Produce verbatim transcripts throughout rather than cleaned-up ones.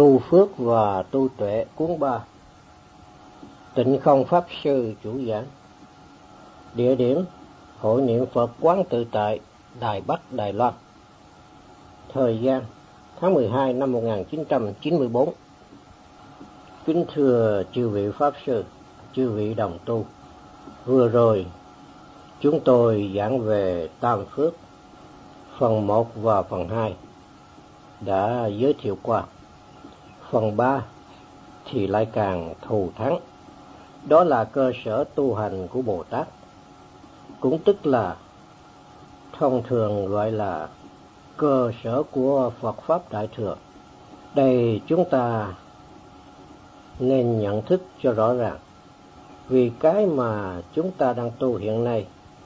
Tu Phước và Tu Tuệ cuốn ba. Tịnh Không Pháp Sư chủ giảng. Địa điểm: Hội niệm Phật Quán Tự Tại, Đài Bắc, Đài Loan. Thời gian: tháng mười hai năm một nghìn chín trăm chín mươi bốn. Kính thưa chư vị Pháp Sư, chư vị đồng tu, vừa rồi chúng tôi giảng về Tam Phước, phần một và phần hai đã giới thiệu qua. Phần ba thì lại càng thù thắng. Đó là cơ sở tu hành của Bồ Tát, cũng tức là thông thường gọi là cơ sở của Phật Pháp Đại Thừa. Đây chúng ta nên nhận thức cho rõ ràng, vì cái mà chúng ta đang tu hiện nay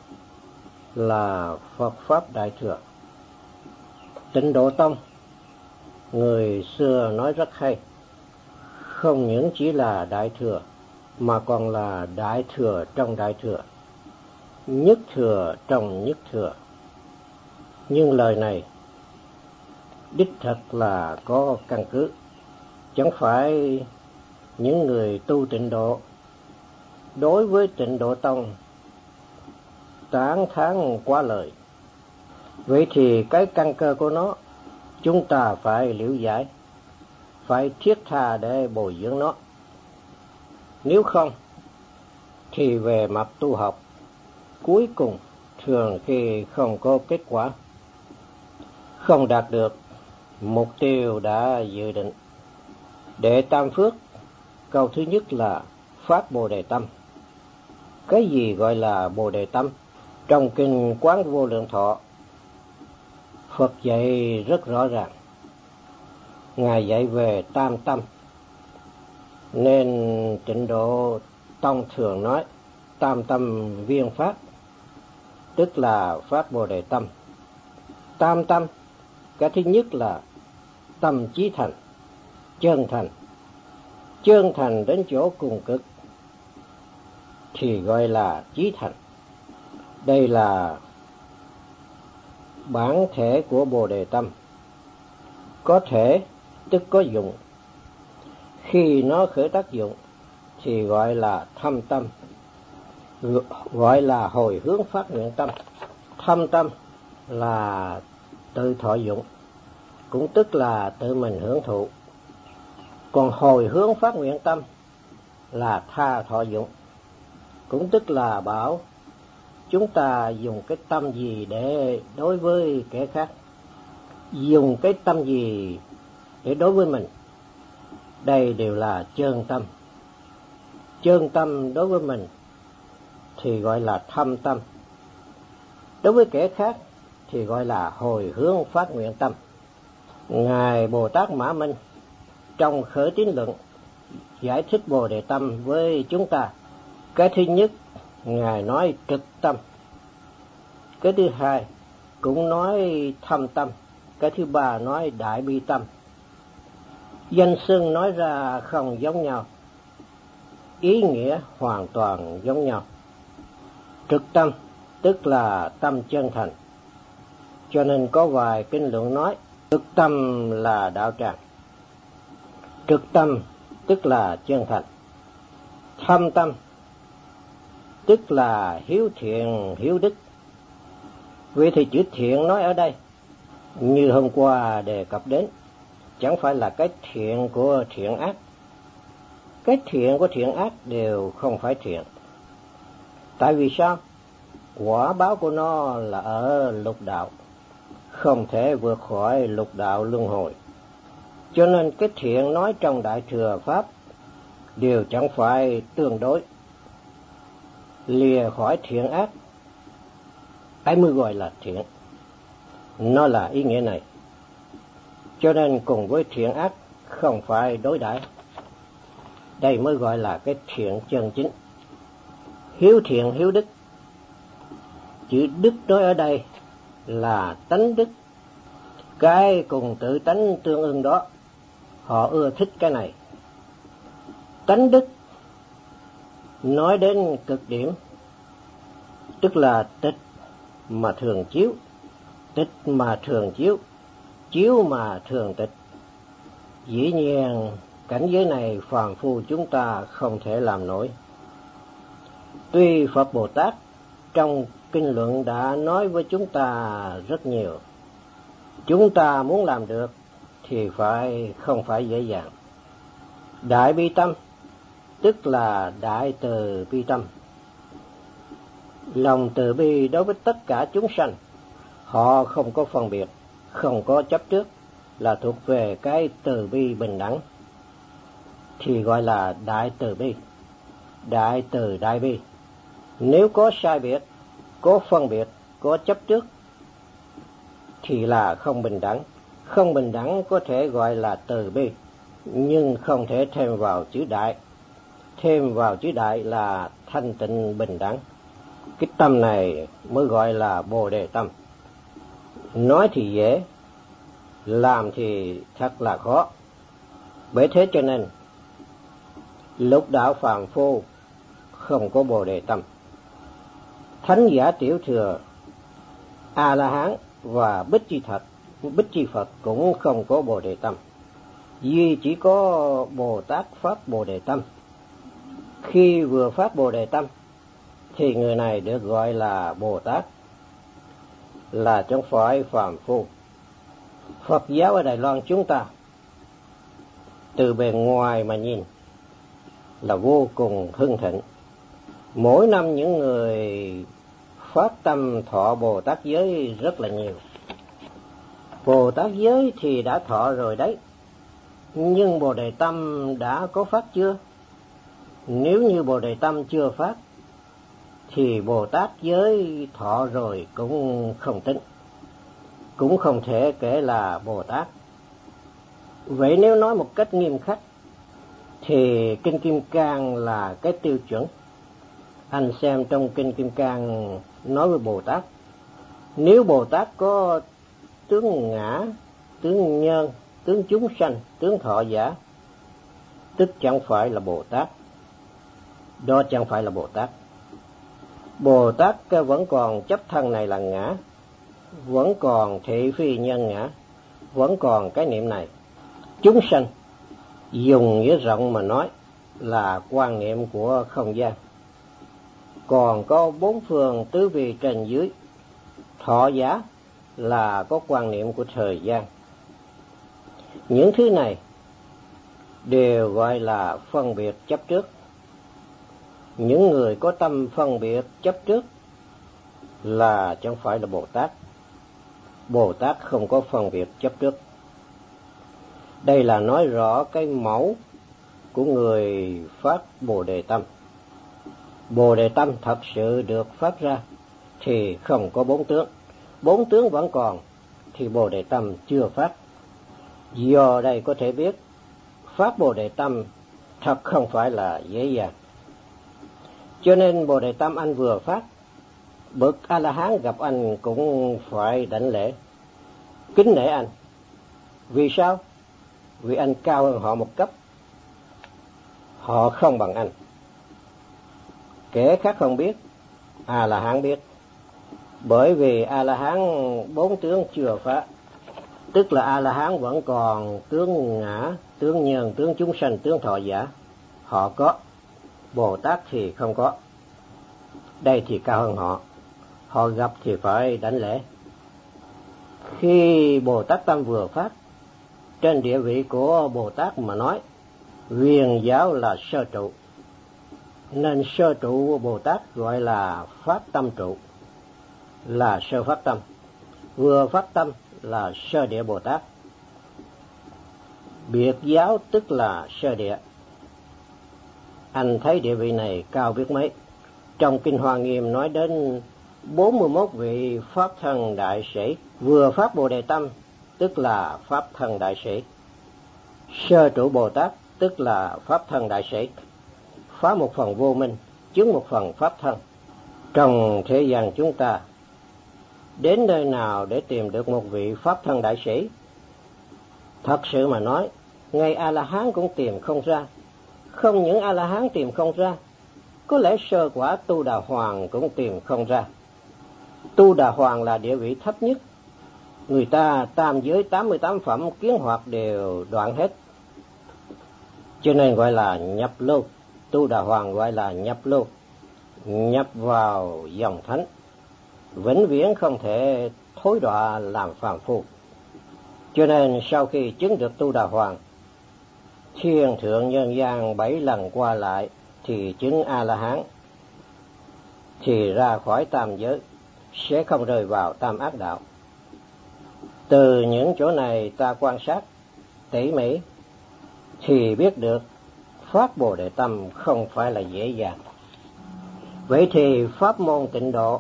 là Phật Pháp Đại Thừa. Tịnh Độ Tông, người xưa nói rất hay, không những chỉ là Đại Thừa, mà còn là Đại Thừa trong Đại Thừa, Nhất Thừa trong Nhất Thừa. Nhưng lời này đích thật là có căn cứ. Chẳng phải những người tu Tịnh Độ đối với Tịnh Độ Tông tán thán quá lời. Vậy thì cái căn cơ của nó chúng ta phải liễu giải, phải thiết tha để bồi dưỡng nó. Nếu không thì về mặt tu học, cuối cùng thường khi không có kết quả, không đạt được mục tiêu đã dự định. Đệ Tam Phước, câu thứ nhất là phát Bồ Đề Tâm. Cái gì gọi là Bồ Đề Tâm? Trong kinh Quán Vô Lượng Thọ, Phật dạy rất rõ ràng. Ngài dạy về tam tâm, nên Tịnh Độ Tông thường nói tam tâm viên phát, tức là phát Bồ Đề Tâm. Tam tâm, cái thứ nhất là tâm chí thành, chân thành. Chân thành đến chỗ cùng cực thì gọi là chí thành. Đây là bản thể của Bồ Đề Tâm. Có thể tức có dụng. Khi nó khởi tác dụng thì gọi là thâm tâm, gọi là hồi hướng phát nguyện tâm. Thâm tâm là tự thọ dụng, cũng tức là tự mình hưởng thụ. Còn hồi hướng phát nguyện tâm là tha thọ dụng, cũng tức là bảo chúng ta dùng cái tâm gì để đối với kẻ khác, dùng cái tâm gì để đối với mình. Đây đều là chân tâm. Chân tâm đối với mình thì gọi là thâm tâm, đối với kẻ khác thì gọi là hồi hướng phát nguyện tâm. Ngài Bồ Tát Mã Minh trong Khởi Tín Luận giải thích Bồ Đề Tâm với chúng ta. Cái thứ nhất, Ngài nói trực tâm. Cái thứ hai cũng nói thâm tâm. Cái thứ ba nói đại bi tâm. Danh xưng nói ra không giống nhau, ý nghĩa hoàn toàn giống nhau. Trực tâm tức là tâm chân thành, cho nên có vài kinh luận nói trực tâm là đạo tràng. Trực tâm tức là chân thành. Thâm tâm tức là hiếu thiện hiếu đức. Vậy thì chữ thiện nói ở đây, như hôm qua đề cập đến, chẳng phải là cái thiện của thiện ác. Cái thiện của thiện ác đều không phải thiện. Tại vì sao? Quả báo của nó là ở lục đạo, không thể vượt khỏi lục đạo luân hồi. Cho nên cái thiện nói trong Đại Thừa Pháp đều chẳng phải tương đối. Lìa khỏi thiện ác, ấy mới gọi là thiện. Nó là ý nghĩa này. Cho nên cùng với thiện ác không phải đối đãi. Đây mới gọi là cái thiện chân chính. Hiếu thiện hiếu đức. Chữ đức nói ở đây là tánh đức. Cái cùng tự tánh tương ưng đó, họ ưa thích cái này. Tánh đức nói đến cực điểm, tức là tịch mà thường chiếu, tịch mà thường chiếu, chiếu mà thường tịch. Dĩ nhiên, cảnh giới này phàm phu chúng ta không thể làm nổi. Tuy Phật Bồ Tát trong kinh luận đã nói với chúng ta rất nhiều, chúng ta muốn làm được thì phải không phải dễ dàng. Đại bi tâm tức là đại từ bi tâm. Lòng từ bi đối với tất cả chúng sanh, họ không có phân biệt, không có chấp trước, là thuộc về cái từ bi bình đẳng, thì gọi là đại từ bi, đại từ đại bi. Nếu có sai biệt, có phân biệt, có chấp trước thì là không bình đẳng. Không bình đẳng có thể gọi là từ bi, nhưng không thể thêm vào chữ đại. Thêm vào chữ đại là thanh tịnh bình đẳng. Cái tâm này mới gọi là Bồ Đề tâm. Nói thì dễ, làm thì thật là khó. Bởi thế cho nên lục đạo phàm phu không có Bồ Đề tâm. Thánh giả tiểu thừa, A La Hán và Bích Chi Thật, Bích Chi Phật cũng không có Bồ Đề tâm. Duy chỉ có Bồ Tát phát Bồ Đề tâm. Khi vừa phát Bồ Đề tâm thì người này được gọi là Bồ Tát, là chẳng phải phàm phu. Phật giáo ở Đài Loan chúng ta, từ bề ngoài mà nhìn là vô cùng hưng thịnh. Mỗi năm những người phát tâm thọ Bồ Tát giới rất là nhiều. Bồ Tát giới thì đã thọ rồi đấy, nhưng Bồ Đề tâm đã có phát chưa? Nếu như Bồ Đề tâm chưa phát thì Bồ Tát giới thọ rồi cũng không tính, cũng không thể kể là Bồ Tát. Vậy nếu nói một cách nghiêm khắc thì Kinh Kim Cang là cái tiêu chuẩn. Anh xem trong Kinh Kim Cang nói với Bồ Tát, nếu Bồ Tát có tướng ngã, tướng nhân, tướng chúng sanh, tướng thọ giả, tức chẳng phải là Bồ Tát. Đó chẳng phải là Bồ Tát. Bồ Tát vẫn còn chấp thân này là ngã, vẫn còn thị phi nhân ngã, vẫn còn cái niệm này. Chúng sanh dùng nghĩa rộng mà nói là quan niệm của không gian. Còn có bốn phương tứ vi trên dưới. Thọ giả là có quan niệm của thời gian. Những thứ này đều gọi là phân biệt chấp trước. Những người có tâm phân biệt chấp trước là chẳng phải là Bồ Tát. Bồ Tát không có phân biệt chấp trước. Đây là nói rõ cái mẫu của người phát Bồ Đề tâm. Bồ Đề tâm thật sự được phát ra thì không có bốn tướng. Bốn tướng vẫn còn thì Bồ Đề tâm chưa phát. Do đây có thể biết phát Bồ Đề tâm thật không phải là dễ dàng. Cho nên Bồ Đề tâm anh vừa phát, bậc A La Hán gặp anh cũng phải đảnh lễ, kính nể anh. Vì sao? Vì anh cao hơn họ một cấp. Họ không bằng anh. Kẻ khác không biết, A La Hán biết. Bởi vì A La Hán bốn tướng chưa phát, tức là A La Hán vẫn còn tướng ngã, tướng nhân, tướng chúng sanh, tướng thọ giả. Họ có, Bồ Tát thì không có. Đây thì cao hơn họ. Họ gặp thì phải đảnh lễ. Khi Bồ Tát tâm vừa phát, trên địa vị của Bồ Tát mà nói, Huyền giáo là sơ trụ, nên sơ trụ của Bồ Tát gọi là phát tâm trụ, là sơ phát tâm. Vừa phát tâm là sơ địa Bồ Tát. Biệt giáo tức là sơ địa. Anh thấy địa vị này cao biết mấy. Trong Kinh Hoa Nghiêm nói đến bốn mươi mốt vị pháp thân đại sĩ, vừa phát Bồ Đề tâm tức là pháp thân đại sĩ. Sơ trụ Bồ Tát tức là pháp thân đại sĩ, phá một phần vô minh, chứng một phần pháp thân. Trong thế gian chúng ta, đến nơi nào để tìm được một vị pháp thân đại sĩ? Thật sự mà nói, ngay A La Hán cũng tìm không ra. Không những A La Hán tìm không ra, có lẽ sơ quả Tu Đà Hoàng cũng tìm không ra. Tu Đà Hoàng là địa vị thấp nhất. Người ta tam giới tám mươi tám phẩm kiến hoạt đều đoạn hết, cho nên gọi là nhập lưu. Tu Đà Hoàng gọi là nhập lưu, nhập vào dòng thánh, vĩnh viễn không thể thối đọa làm phàm phu. Cho nên sau khi chứng được Tu Đà Hoàng, thiên thượng nhân gian bảy lần qua lại thì chứng A La Hán, thì ra khỏi tam giới, sẽ không rơi vào tam ác đạo. Từ những chỗ này ta quan sát tỉ mỉ thì biết được pháp Bồ Đề Tâm không phải là dễ dàng. Vậy thì pháp môn Tịnh Độ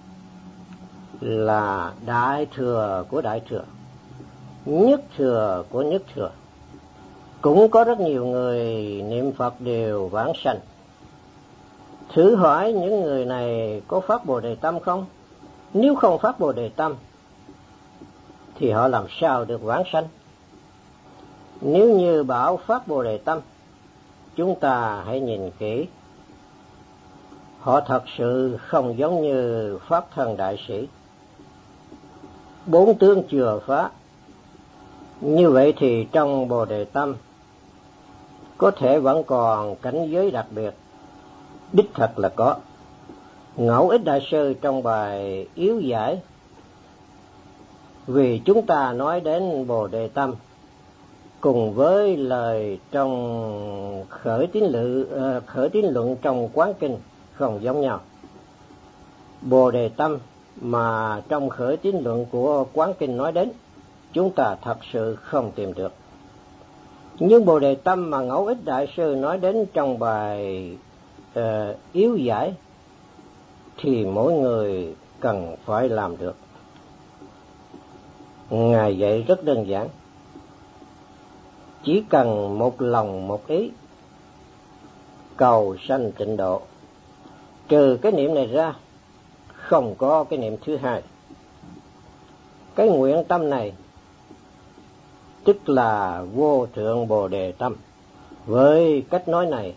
là đại thừa của đại thừa, nhất thừa của nhất thừa. Cũng có rất nhiều người niệm Phật đều vãng sanh. Thử hỏi những người này có pháp Bồ Đề Tâm không? Nếu không pháp Bồ Đề Tâm thì họ làm sao được vãng sanh? Nếu như bảo pháp Bồ Đề Tâm, chúng ta hãy nhìn kỹ. Họ thật sự không giống như Pháp Thân Đại Sĩ, bốn tướng chừa phá. Như vậy thì trong Bồ Đề Tâm có thể vẫn còn cảnh giới đặc biệt, đích thật là có. Ngẫu Ích Đại Sư trong bài Yếu Giải, vì chúng ta nói đến Bồ Đề Tâm cùng với lời trong khởi tín lự, khởi tín luận trong Quán Kinh không giống nhau. Bồ Đề Tâm mà trong khởi tín luận của Quán Kinh nói đến, chúng ta thật sự không tìm được. Nhưng Bồ Đề Tâm mà Ngẫu Ích Đại Sư nói đến trong bài uh, Yếu Giải thì mỗi người cần phải làm được. Ngài dạy rất đơn giản, chỉ cần một lòng một ý, cầu sanh tịnh độ. Trừ cái niệm này ra, không có cái niệm thứ hai. Cái nguyện tâm này tức là vô thượng Bồ Đề Tâm. Với cách nói này,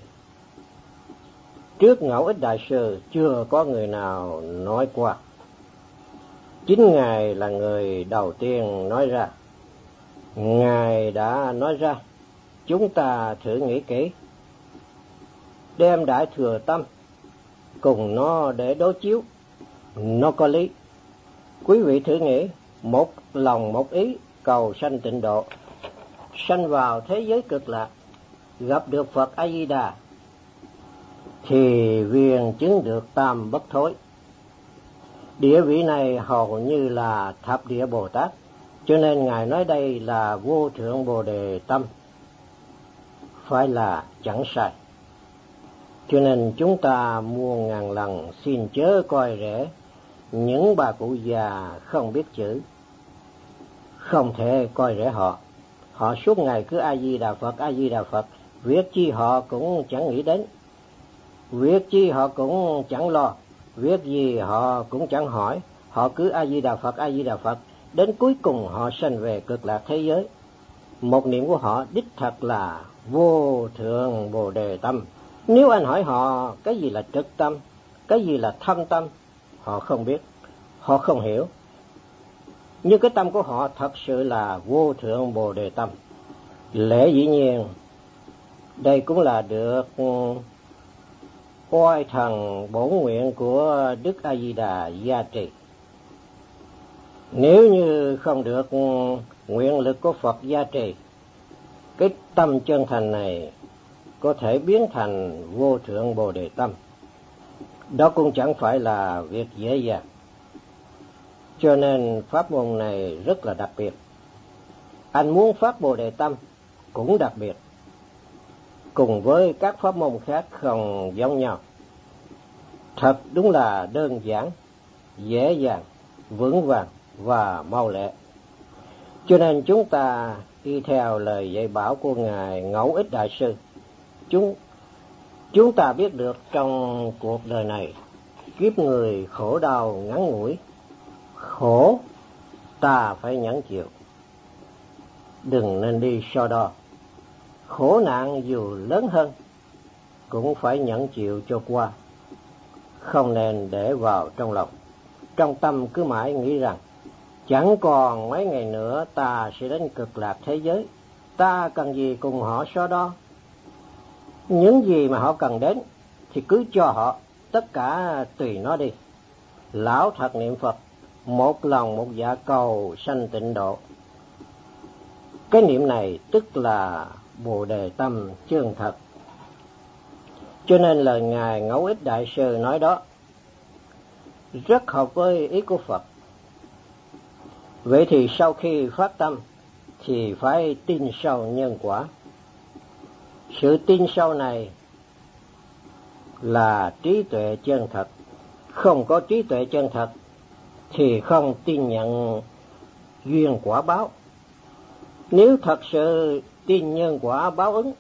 trước Ngẫu Ích Đại Sư chưa có người nào nói qua. Chính Ngài là người đầu tiên nói ra. Ngài đã nói ra, chúng ta thử nghĩ kỹ, đem Đại Thừa Tâm cùng nó để đối chiếu, nó có lý. Quý vị thử nghĩ, một lòng một ý cầu sanh tịnh độ, sanh vào thế giới cực lạc, gặp được Phật A Di Đà thì viên chứng được tam bất thối. Địa vị này hầu như là thập địa Bồ Tát, cho nên Ngài nói đây là vô thượng Bồ Đề Tâm, phải là chẳng sai. Cho nên chúng ta muôn ngàn lần xin chớ coi rẻ những bà cụ già không biết chữ, không thể coi rẻ họ. Họ suốt ngày cứ A Di Đà Phật, A Di Đà Phật, việc chi họ cũng chẳng nghĩ đến, việc chi họ cũng chẳng lo, việc gì họ cũng chẳng hỏi. Họ cứ A Di Đà Phật, A Di Đà Phật, đến cuối cùng họ sanh về cực lạc thế giới. Một niệm của họ đích thật là vô thượng Bồ Đề Tâm. Nếu anh hỏi họ cái gì là trực tâm, cái gì là thâm tâm, họ không biết, họ không hiểu. Nhưng cái tâm của họ thật sự là vô thượng Bồ Đề Tâm. Lẽ dĩ nhiên, đây cũng là được oai thần bổn nguyện của Đức A Di Đà gia trì. Nếu như không được nguyện lực của Phật gia trì, cái tâm chân thành này có thể biến thành vô thượng Bồ Đề Tâm. Đó cũng chẳng phải là việc dễ dàng. Cho nên pháp môn này rất là đặc biệt. Anh muốn pháp Bồ Đề Tâm cũng đặc biệt, cùng với các pháp môn khác không giống nhau. Thật đúng là đơn giản, dễ dàng, vững vàng và mau lẹ. Cho nên chúng ta đi theo lời dạy bảo của Ngài Ngẫu Ích Đại Sư, chúng chúng ta biết được trong cuộc đời này, kiếp người khổ đau ngắn ngủi, khổ ta phải nhẫn chịu, đừng nên đi so đo. Khổ nạn dù lớn hơn cũng phải nhẫn chịu cho qua, không nên để vào trong lòng. Trong tâm cứ mãi nghĩ rằng chẳng còn mấy ngày nữa ta sẽ đến cực lạc thế giới, ta cần gì cùng họ so đo. Những gì mà họ cần đến thì cứ cho họ, tất cả tùy nó đi. Lão thật niệm Phật, một lòng một dạ cầu sanh tịnh độ. Cái niệm này tức là Bồ Đề tâm chân thật. Cho nên lời Ngài Ngẫu Ích Đại Sư nói đó rất hợp với ý của Phật. Vậy thì sau khi phát tâm thì phải tin sâu nhân quả. Sự tin sâu này là trí tuệ chân thật. Không có trí tuệ chân thật thì không tin nhận duyên quả báo. Nếu thật sự tin nhân quả báo ứng,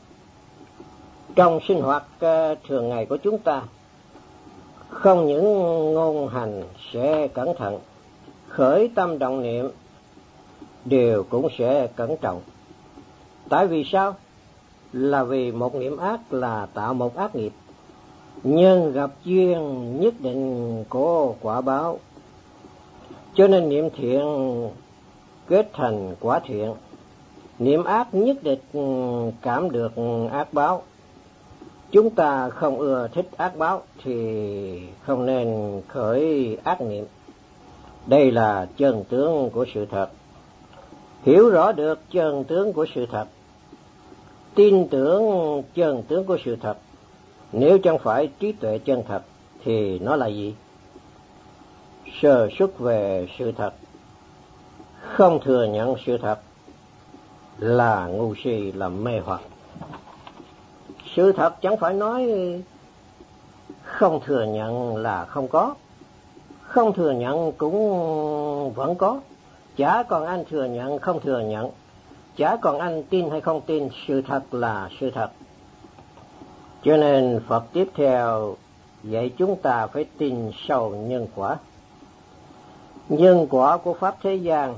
trong sinh hoạt thường ngày của chúng ta, không những ngôn hành sẽ cẩn thận, khởi tâm động niệm đều cũng sẽ cẩn trọng. Tại vì sao? Là vì một niệm ác là tạo một ác nghiệp. Nhân gặp duyên nhất định có quả báo. Cho nên niệm thiện kết thành quả thiện, niệm ác nhất định cảm được ác báo. Chúng ta không ưa thích ác báo thì không nên khởi ác niệm. Đây là chân tướng của sự thật. Hiểu rõ được chân tướng của sự thật, tin tưởng chân tướng của sự thật, nếu chẳng phải trí tuệ chân thật thì nó là gì? Sơ xuất về sự thật, không thừa nhận sự thật là ngu si, là mê hoặc. Sự thật chẳng phải nói không thừa nhận là không có, không thừa nhận cũng vẫn có. Chả còn anh thừa nhận không thừa nhận, chả còn anh tin hay không tin, sự thật là sự thật. Cho nên Phật tiếp theo dạy chúng ta phải tin sâu nhân quả. Nhân quả của pháp thế gian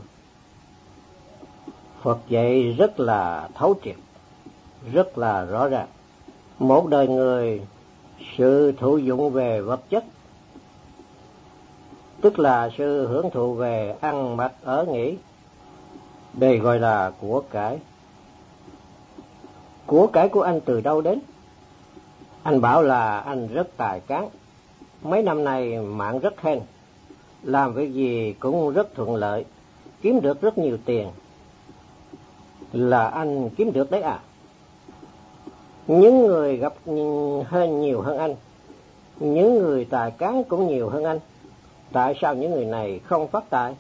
Phật dạy rất là thấu triệt, rất là rõ ràng. Một đời người, sự thụ dụng về vật chất, tức là sự hưởng thụ về ăn mặc ở nghỉ, đây gọi là của cải. Của cải của anh từ đâu đến? Anh bảo là anh rất tài cán, mấy năm nay mạng rất hên, làm việc gì cũng rất thuận lợi, kiếm được rất nhiều tiền. Là anh kiếm được đấy à? Những người gặp hơn nhiều hơn anh, những người tài cán cũng nhiều hơn anh. Tại sao những người này không phát tài?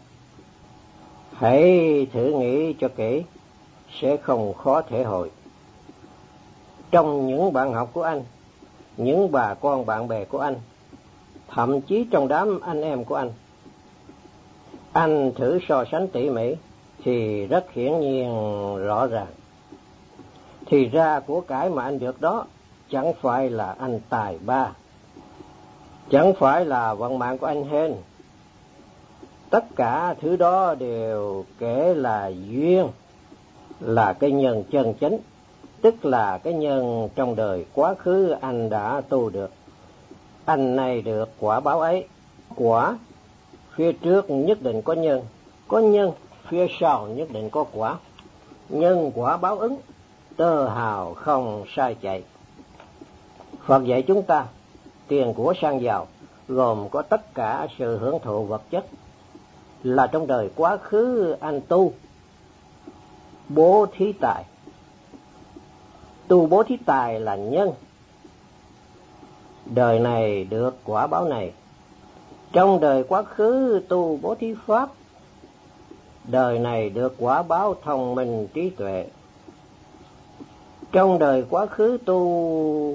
Hãy thử nghĩ cho kỹ, sẽ không khó thể hội. Trong những bạn học của anh, những bà con bạn bè của anh, thậm chí trong đám anh em của anh, anh thử so sánh tỉ mỉ thì rất hiển nhiên rõ ràng. Thì ra của cải mà anh được đó chẳng phải là anh tài ba, chẳng phải là vận mạng của anh hên. Tất cả thứ đó đều kể là duyên, là cái nhân chân chánh, tức là cái nhân trong đời quá khứ anh đã tu được. Anh này được quả báo ấy. Quả phía trước nhất định có nhân, có nhân phía sau nhất định có quả. Nhân quả báo ứng, tơ hào không sai chạy. Phật dạy chúng ta tiền của sang giàu gồm có tất cả sự hưởng thụ vật chất, là trong đời quá khứ anh tu bố thí tài. Tu bố thí tài là nhân, đời này được quả báo này. Trong đời quá khứ tu bố thí pháp, đời này được quả báo thông minh trí tuệ. Trong đời quá khứ tu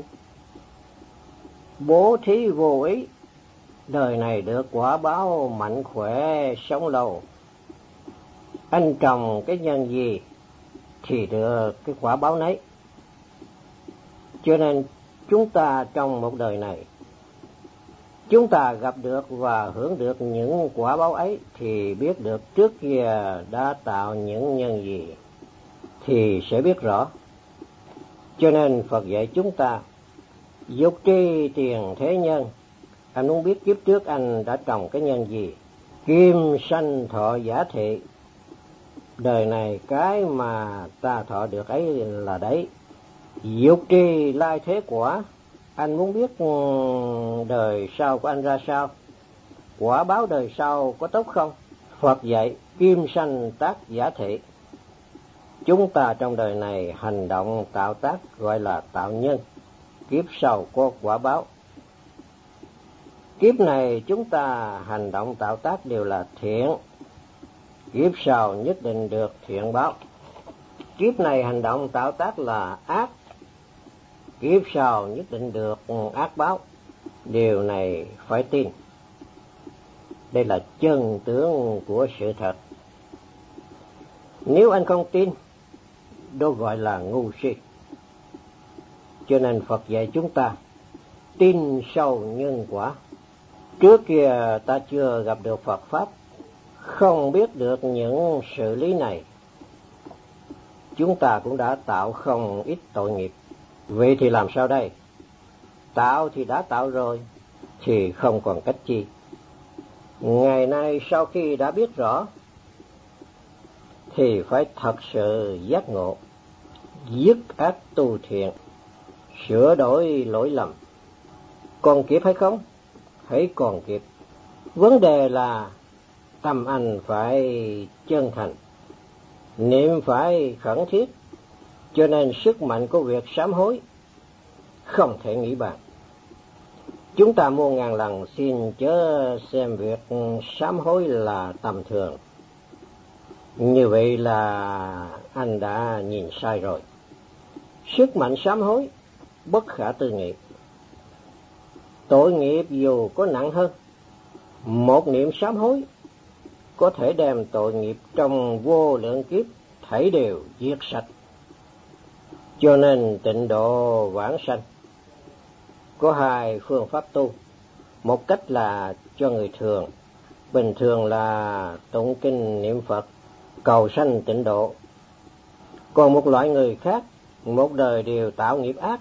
bố thí vô ý, đời này được quả báo mạnh khỏe sống lâu. Anh trồng cái nhân gì thì được cái quả báo nấy. Cho nên chúng ta trong một đời này, chúng ta gặp được và hưởng được những quả báo ấy thì biết được trước kia đã tạo những nhân gì thì sẽ biết rõ. Cho nên Phật dạy chúng ta dục tri tiền thế nhân. Anh muốn biết kiếp trước anh đã trồng cái nhân gì. Kim sanh thọ giả thị, đời này cái mà ta thọ được ấy là đấy. Dục trì lai thế quả. Anh muốn biết đời sau của anh ra sao? Quả báo đời sau có tốt không? Phật dạy kim sanh tác giả thị. Chúng ta trong đời này hành động tạo tác gọi là tạo nhân. Kiếp sau có quả báo. Kiếp này chúng ta hành động tạo tác đều là thiện. Kiếp sau nhất định được thiện báo. Kiếp này hành động tạo tác là ác. Kiếp sau nhất định được ác báo. Điều này phải tin. Đây là chân tướng của sự thật. Nếu anh không tin, đó gọi là ngu si. Cho nên Phật dạy chúng ta tin sâu nhân quả. Trước kia ta chưa gặp được Phật Pháp, không biết được những sự lý này. Chúng ta cũng đã tạo không ít tội nghiệp. Vậy thì làm sao đây? Tạo thì đã tạo rồi, thì không còn cách chi. Ngày nay sau khi đã biết rõ, thì phải thật sự giác ngộ, dứt ác tu thiện, sửa đổi lỗi lầm. Còn kịp hay không? Hãy còn kịp. Vấn đề là tâm anh phải chân thành, niệm phải khẩn thiết, cho nên sức mạnh của việc sám hối không thể nghĩ bàn. Chúng ta muôn ngàn lần xin chớ xem việc sám hối là tầm thường. Như vậy là anh đã nhìn sai rồi. Sức mạnh sám hối bất khả tư nghị. Tội nghiệp dù có nặng hơn, một niệm sám hối có thể đem tội nghiệp trong vô lượng kiếp thảy đều diệt sạch. Cho nên tịnh độ vãng sanh có hai phương pháp tu. Một cách là cho người thường, bình thường là tụng kinh niệm Phật, cầu sanh tịnh độ. Còn một loại người khác, một đời đều tạo nghiệp ác,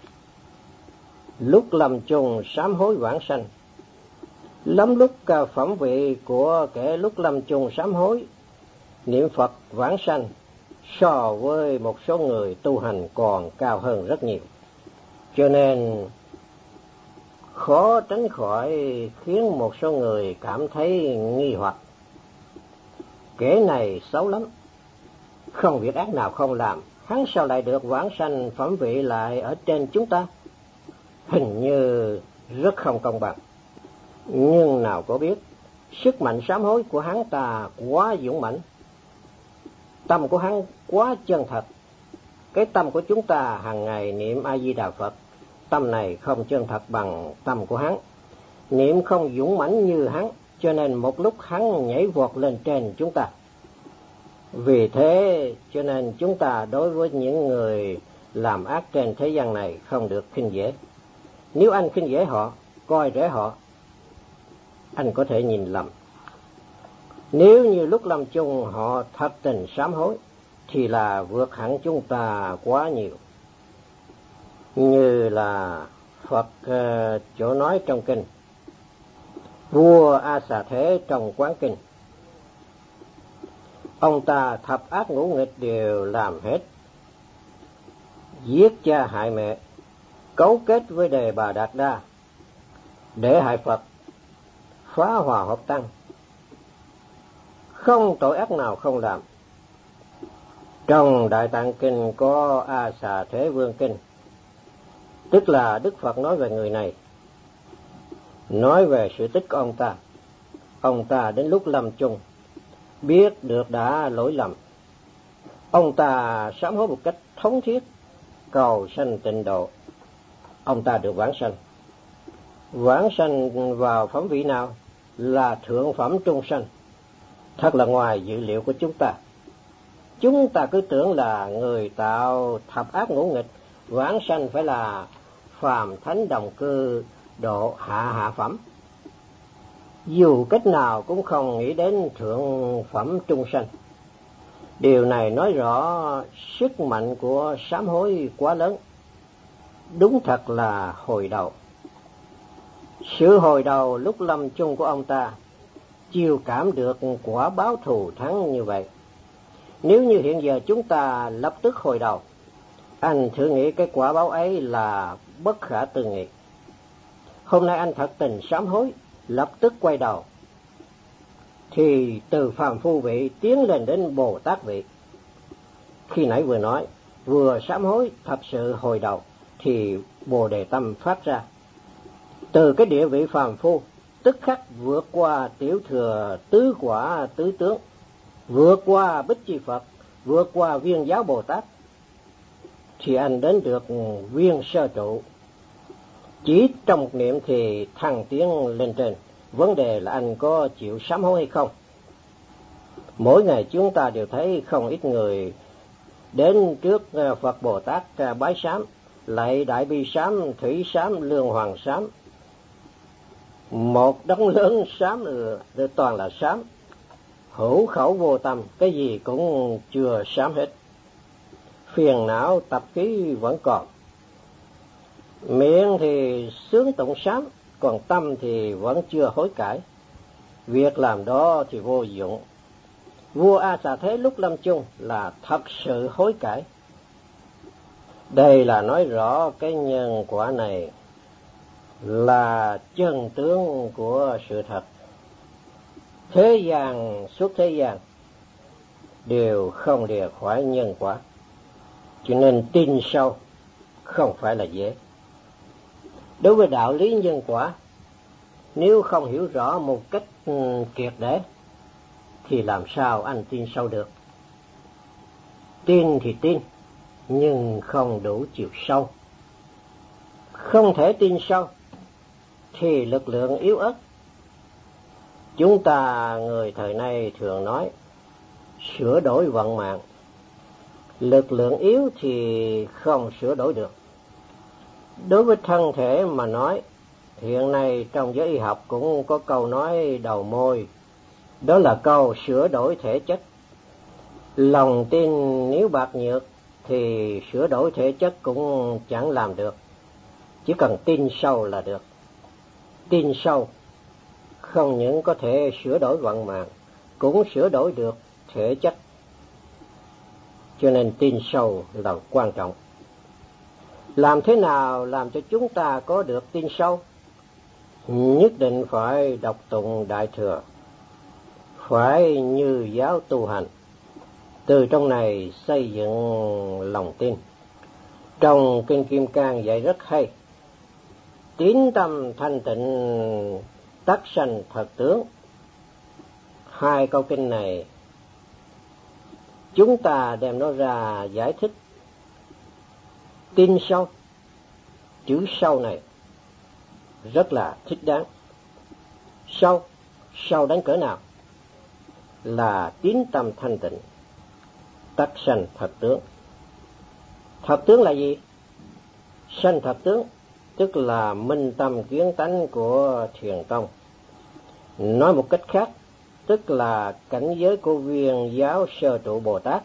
lúc lâm chung sám hối vãng sanh. Lắm lúc cao phẩm vị của kẻ lúc lâm chung sám hối niệm Phật vãng sanh so với một số người tu hành còn cao hơn rất nhiều. Cho nên khó tránh khỏi khiến một số người cảm thấy nghi hoặc. Kẻ này xấu lắm, không việc ác nào không làm, hắn sao lại được vãng sanh phẩm vị lại ở trên chúng ta? Hình như rất không công bằng. Nhưng nào có biết, sức mạnh sám hối của hắn ta quá dũng mãnh, tâm của hắn quá chân thật. Cái tâm của chúng ta hàng ngày niệm A Di Đà Phật, tâm này không chân thật bằng tâm của hắn, niệm không dũng mãnh như hắn, cho nên một lúc hắn nhảy vọt lên trên chúng ta. Vì thế cho nên chúng ta đối với những người làm ác trên thế gian này không được khinh dễ. Nếu anh khinh dễ họ, coi rẻ họ, anh có thể nhìn lầm. Nếu như lúc lâm chung họ thật tình sám hối, thì là vượt hẳn chúng ta quá nhiều. Như là Phật uh, chỗ nói trong kinh, vua A Xà Thế trong Quán Kinh, ông ta thập ác ngũ nghịch đều làm hết, giết cha hại mẹ, cấu kết với Đề Bà Đạt Đa để hại Phật, phá hòa hợp tăng, không tội ác nào không làm. Trong Đại Tạng Kinh có A Xà Thế Vương Kinh, tức là Đức Phật nói về người này, nói về sự tích của ông ta. Ông ta đến lúc lâm chung biết được đã lỗi lầm, ông ta sám hối một cách thống thiết, cầu sanh tịnh độ. Ông ta được vãng sanh. Vãng sanh vào phẩm vị nào? Là thượng phẩm trung sanh. Thật là ngoài dự liệu của chúng ta. Chúng ta cứ tưởng là người tạo thập ác ngũ nghịch, vãng sanh phải là phàm thánh đồng cư độ hạ hạ phẩm. Dù cách nào cũng không nghĩ đến thượng phẩm trung sanh. Điều này nói rõ sức mạnh của sám hối quá lớn. Đúng thật là hồi đầu. Sự hồi đầu lúc lâm chung của ông ta chiêu cảm được quả báo thù thắng như vậy. Nếu như hiện giờ chúng ta lập tức hồi đầu, Anh thử nghĩ cái quả báo ấy là bất khả tư nghị. Hôm nay anh thật tình sám hối, lập tức quay đầu, thì từ phàm phu vị tiến lên đến Bồ Tát vị. Khi nãy vừa nói, vừa sám hối thật sự hồi đầu, thì Bồ Đề tâm phát ra. Từ cái địa vị phàm phu, tức khắc vượt qua tiểu thừa tứ quả tứ tướng, vượt qua Bích Chi Phật, vượt qua Viên Giáo Bồ Tát, thì anh đến được viên sơ trụ. Chỉ trong một niệm thì thăng tiến lên trên. Vấn đề là anh có chịu sám hối hay không. Mỗi ngày chúng ta đều thấy không ít người đến trước Phật Bồ Tát bái sám, lại Đại Bi sám, Thủy sám, Lương Hoàng sám, một đống lớn sám, toàn là sám, hữu khẩu vô tâm, cái gì cũng chưa sám hết. Phiền não tập khí vẫn còn, miệng thì sướng tụng sám, còn tâm thì vẫn chưa hối cải. Việc làm đó thì vô dụng. Vua A Xà Thế lúc lâm chung là thật sự hối cải. Đây là nói rõ cái nhân quả này là chân tướng của sự thật. Thế gian, suốt thế gian đều không lìa khỏi nhân quả, cho nên tin sâu không phải là dễ. Đối với đạo lý nhân quả, nếu không hiểu rõ một cách triệt để thì làm sao anh tin sâu được. Tin thì tin, nhưng không đủ chiều sâu. Không thể tin sâu thì lực lượng yếu ớt. Chúng ta người thời nay thường nói sửa đổi vận mạng. Lực lượng yếu thì không sửa đổi được. Đối với thân thể mà nói, hiện nay trong giới y học cũng có câu nói đầu môi, đó là câu sửa đổi thể chất. Lòng tin nếu bạc nhược thì sửa đổi thể chất cũng chẳng làm được, chỉ cần tin sâu là được. Tin sâu không những có thể sửa đổi vận mạng, cũng sửa đổi được thể chất. Cho nên tin sâu là quan trọng. Làm thế nào làm cho chúng ta có được tin sâu? Nhất định phải đọc tụng Đại Thừa, phải như giáo tu hành, từ trong này xây dựng lòng tin. Trong Kinh Kim Cang dạy rất hay: tín tâm thanh tịnh tất sanh thật tướng. Hai câu kinh này chúng ta đem nó ra giải thích. Tin sâu, chữ sâu này rất là thích đáng. Sâu, sâu đến cỡ nào? Là tín tâm thanh tịnh tất sanh thật tướng. Thật tướng là gì? Sanh thật tướng tức là minh tâm kiến tánh của Thiền Tông. Nói một cách khác, tức là cảnh giới của Viên Giáo Sơ Trụ Bồ Tát.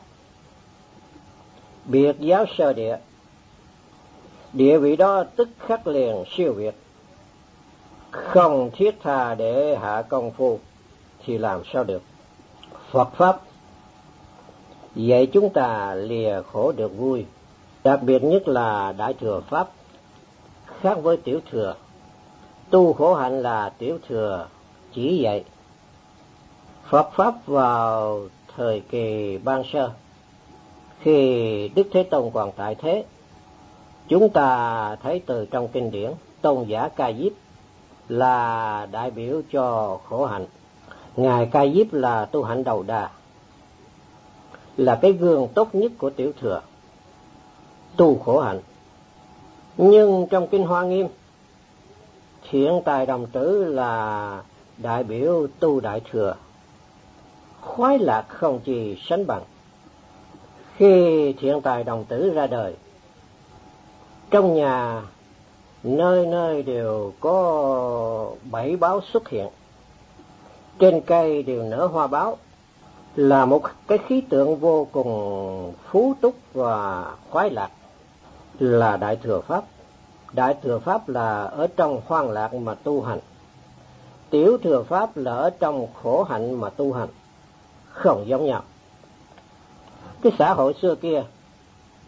Biệt giáo sơ địa, địa vị đó tức khắc liền siêu việt. Không thiết tha để hạ công phu thì làm sao được. Phật Pháp dạy chúng ta lìa khổ được vui. Đặc biệt nhất là Đại Thừa Pháp, khác với Tiểu Thừa. Tu khổ hạnh là Tiểu Thừa chỉ dạy. Phật Pháp vào thời kỳ ban sơ, khi Đức Thế Tôn còn tại thế, chúng ta thấy từ trong kinh điển, tôn giả Ca Diếp là đại biểu cho khổ hạnh. Ngài Ca Diếp là tu hạnh đầu đà, là cái gương tốt nhất của Tiểu Thừa, tu khổ hạnh. Nhưng trong Kinh Hoa Nghiêm, Thiện Tài Đồng Tử là đại biểu tu Đại Thừa, khoái lạc không gì sánh bằng. Khi Thiện Tài Đồng Tử ra đời, trong nhà nơi nơi đều có bảy báo xuất hiện, trên cây đều nở hoa báo, là một cái khí tượng vô cùng phú túc và khoái lạc, là Đại Thừa Pháp. Đại Thừa Pháp là ở trong hoan lạc mà tu hành, Tiểu Thừa Pháp là ở trong khổ hạnh mà tu hành, không giống nhau. Cái xã hội xưa kia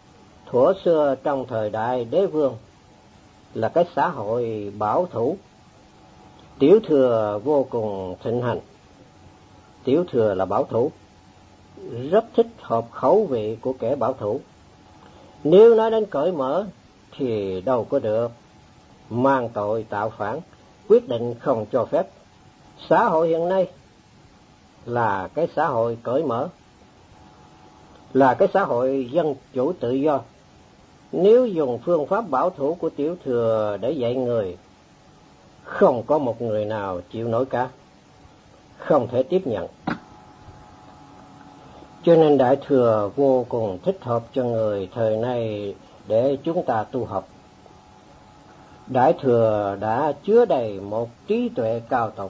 Thuở xưa trong thời đại đế vương là cái xã hội bảo thủ, tiểu thừa vô cùng thịnh hành. Tiểu thừa là bảo thủ, rất thích hợp khẩu vị của kẻ bảo thủ. Nếu nói đến cởi mở thì đâu có được, mang tội tạo phản, quyết định không cho phép. Xã hội hiện nay là cái xã hội cởi mở, là cái xã hội dân chủ tự do. Nếu dùng phương pháp bảo thủ của tiểu thừa để dạy người, không có một người nào chịu nổi cả, không thể tiếp nhận. Cho nên Đại Thừa vô cùng thích hợp cho người thời nay để chúng ta tu học. Đại Thừa đã chứa đầy một trí tuệ cao tột.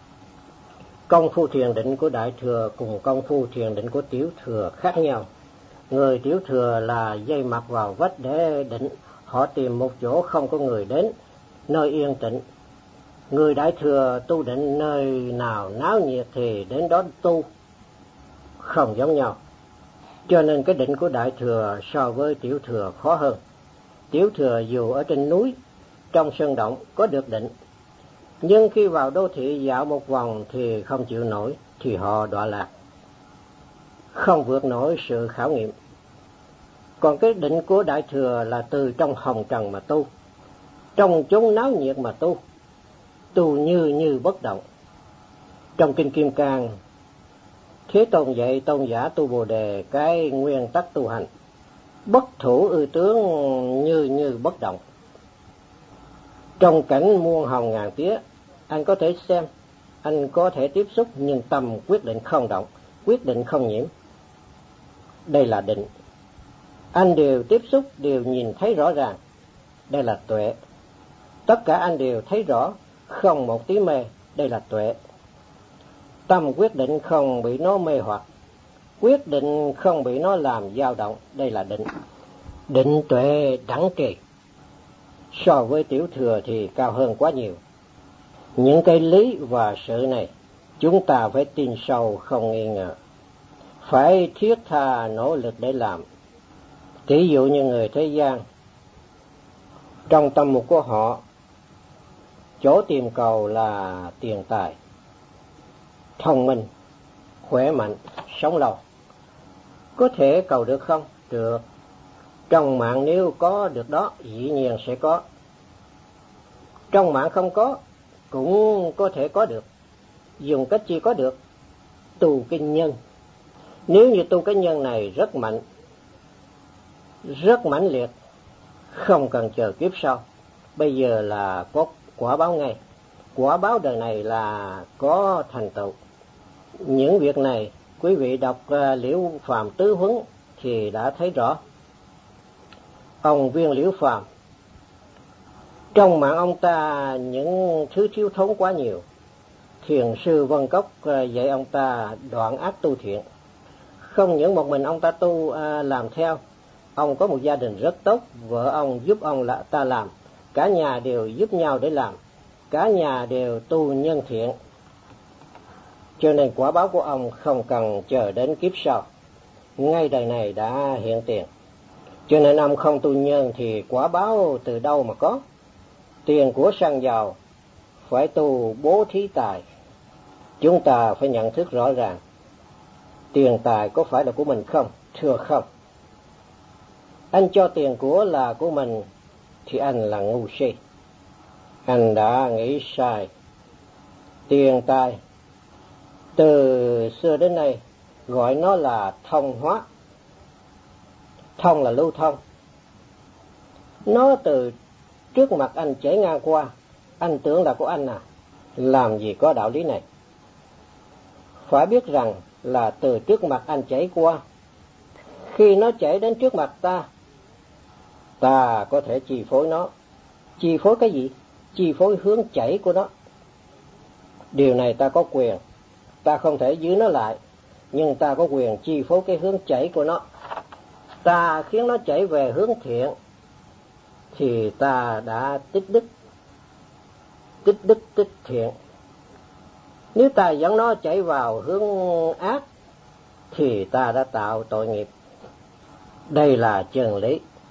Công phu thiền định của Đại Thừa cùng công phu thiền định của Tiểu Thừa khác nhau. Người Tiểu Thừa là dây mặt vào vách để định, họ tìm một chỗ không có người đến, nơi yên tĩnh. Người Đại Thừa tu định nơi nào náo nhiệt thì đến đó tu, không giống nhau. Cho nên cái định của Đại Thừa so với Tiểu Thừa khó hơn. Tiểu Thừa dù ở trên núi, trong sơn động có được định, nhưng khi vào đô thị dạo một vòng thì không chịu nổi, thì họ đọa lạc, không vượt nổi sự khảo nghiệm. Còn cái định của Đại Thừa là từ trong hồng trần mà tu, trong chốn náo nhiệt mà tu, tu như như bất động. Trong Kinh Kim Cang, Thế Tôn dạy tôn giả tu Bồ Đề cái nguyên tắc tu hành: bất thủ ư tướng, như như bất động. Trong cảnh muôn hồng ngàn tía, anh có thể xem, anh có thể tiếp xúc, nhưng tâm quyết định không động, quyết định không nhiễm. Đây là định. Anh đều tiếp xúc, đều nhìn thấy rõ ràng. Đây là tuệ. Tất cả anh đều thấy rõ, không một tí mê. Đây là tuệ. Tâm quyết định không bị nó mê hoặc, quyết định không bị nó làm dao động. Đây là định. Định tuệ đẳng kỳ. So với Tiểu Thừa thì cao hơn quá nhiều. Những cái lý và sự này chúng ta phải tin sâu không nghi ngờ, phải thiết tha nỗ lực để làm. Ví dụ như người thế gian, trong tâm mục của họ, chỗ tìm cầu là tiền tài, thông minh, khỏe mạnh, sống lâu. Có thể cầu được không? Được. Trong mạng nếu có được đó, dĩ nhiên sẽ có. Trong mạng không có, cũng có thể có được. Dùng cách chi có được? Tu kinh nhân. Nếu như tu cái nhân này rất mạnh, rất mãnh liệt, không cần chờ kiếp sau, bây giờ là có quả báo ngay. Quả báo đời này là có thành tựu. Những việc này quý vị đọc uh, Liễu Phàm Tứ Huấn thì đã thấy rõ. Ông Viên Liễu Phàm, trong mạng ông ta những thứ thiếu thốn quá nhiều. Thiền sư Vân Cốc uh, dạy ông ta đoạn ác tu thiện. Không những một mình ông ta tu uh, làm theo, ông có một gia đình rất tốt, vợ ông giúp ông là ta làm, cả nhà đều giúp nhau để làm, cả nhà đều tu nhân thiện. Cho nên quả báo của ông không cần chờ đến kiếp sau, ngay đời này đã hiện tiền. Cho nên ông không tu nhân thì quả báo từ đâu mà có? Tiền của sang giàu phải tu bố thí tài. Chúng ta phải nhận thức rõ ràng, tiền tài có phải là của mình không? Thưa không. Anh cho tiền của là của mình thì anh là ngu si, anh đã nghĩ sai. Tiền tài từ xưa đến nay gọi nó là thông hóa. Thông là lưu thông. Nó từ trước mặt anh chảy ngang qua, anh tưởng là của anh à? Làm gì có đạo lý này. Phải biết rằng là từ trước mặt anh chảy qua. Khi nó chảy đến trước mặt ta, ta có thể chi phối nó. Chi phối cái gì? Chi phối hướng chảy của nó. Điều này ta có quyền. Ta không thể giữ nó lại, nhưng ta có quyền chi phối cái hướng chảy của nó. Ta khiến nó chảy về hướng thiện thì ta đã tích đức. Tích đức tích thiện. Nếu ta dẫn nó chảy vào hướng ác thì ta đã tạo tội nghiệp. Đây là chân lý.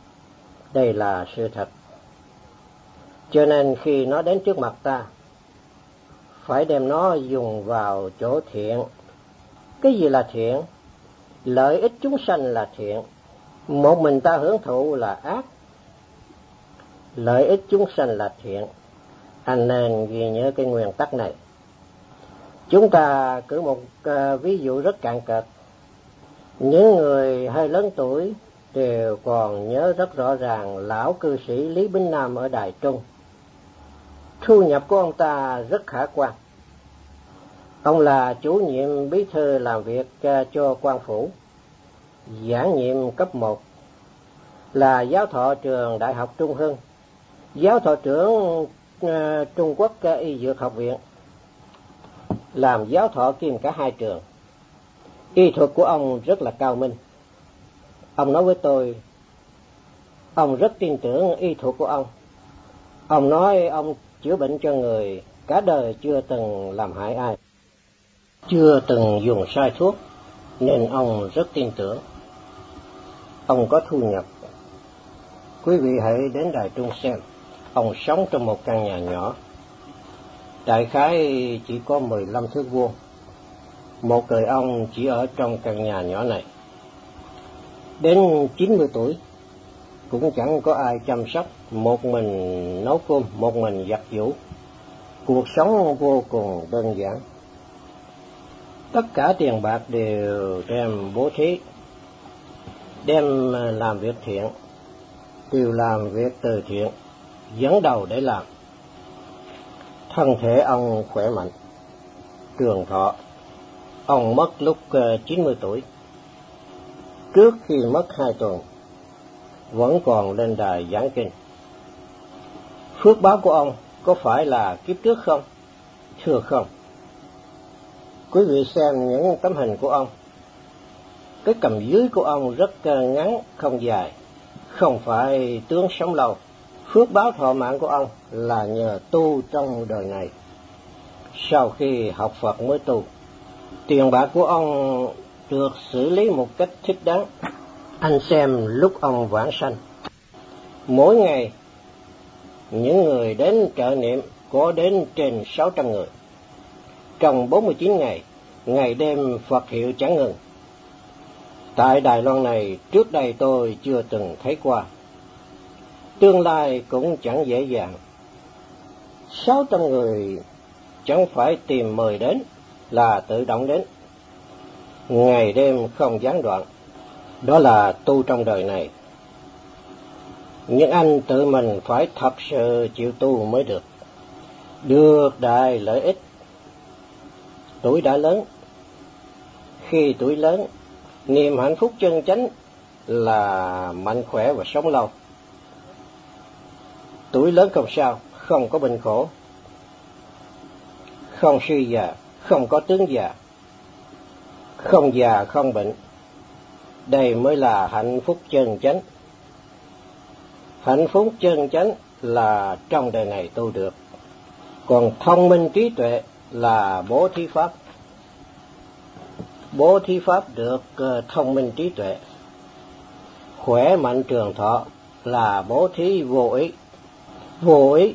Đây là sự thật. Cho nên khi nó đến trước mặt ta, phải đem nó dùng vào chỗ thiện. Cái gì là thiện? Lợi ích chúng sanh là thiện. Một mình ta hưởng thụ là ác. Lợi ích chúng sanh là thiện. Anh nên ghi nhớ cái nguyên tắc này. Chúng ta cử một uh, ví dụ rất cạn cợt. Những người hơi lớn tuổi đều còn nhớ rất rõ ràng lão cư sĩ Lý Bính Nam ở Đài Trung. Thu nhập của ông ta rất khả quan. Ông là chủ nhiệm bí thư làm việc uh, cho quan phủ, giảng nhiệm cấp một, là giáo thọ trường Đại học Trung Hưng, giáo thọ trưởng uh, Trung Quốc Y Dược Học viện, làm giáo thọ kiêm cả hai trường. Y thuật của ông rất là cao minh. Ông nói với tôi, ông rất tin tưởng y thuật của ông. Ông nói ông chữa bệnh cho người cả đời chưa từng làm hại ai, chưa từng dùng sai thuốc, nên ông rất tin tưởng. Ông có thu nhập. Quý vị hãy đến Đài Trung xem. Ông sống trong một căn nhà nhỏ, đại khái chỉ có mười lăm thước vuông. Một đời ông chỉ ở trong căn nhà nhỏ này. Đến chín mươi tuổi, cũng chẳng có ai chăm sóc, một mình nấu cơm, một mình giặt giũ. Cuộc sống vô cùng đơn giản. Tất cả tiền bạc đều đem bố thí, đem làm việc thiện, đều làm việc từ thiện, dẫn đầu để làm. Thân thể ông khỏe mạnh, trường thọ. Ông mất lúc chín mươi tuổi. Trước khi mất hai tuần, vẫn còn lên đài giảng kinh. Phước báo của ông có phải là kiếp trước không? Thưa không. Quý vị xem những tấm hình của ông. Cái cầm dưới của ông rất ngắn, không dài, không phải tướng sống lâu. Phước báo thọ mạng của ông là nhờ tu trong đời này. Sau khi học Phật mới tu. Tiền bạc của ông được xử lý một cách thích đáng. Anh xem lúc ông vãng sanh, mỗi ngày những người đến trợ niệm có đến trên sáu trăm người. Trong bốn mươi chín ngày, ngày đêm Phật hiệu chẳng ngừng. Tại Đài Loan này, trước đây tôi chưa từng thấy qua. Tương lai cũng chẳng dễ dàng. Sáu trăm người chẳng phải tìm mời đến, là tự động đến. Ngày đêm không gián đoạn. Đó là tu trong đời này. Nhưng anh tự mình phải thật sự chịu tu mới được. Được đại lợi ích. Tuổi đã lớn. Khi tuổi lớn, niềm hạnh phúc chân chánh là mạnh khỏe và sống lâu. Tuổi lớn không sao, không có bệnh khổ, không suy già, không có tướng già, không già không bệnh. Đây mới là hạnh phúc chân chánh. Hạnh phúc chân chánh là trong đời này tu được. Còn thông minh trí tuệ là bố thí pháp. Bố thí pháp được uh, thông minh trí tuệ. Khỏe mạnh trường thọ là bố thí vô ý. Vô ý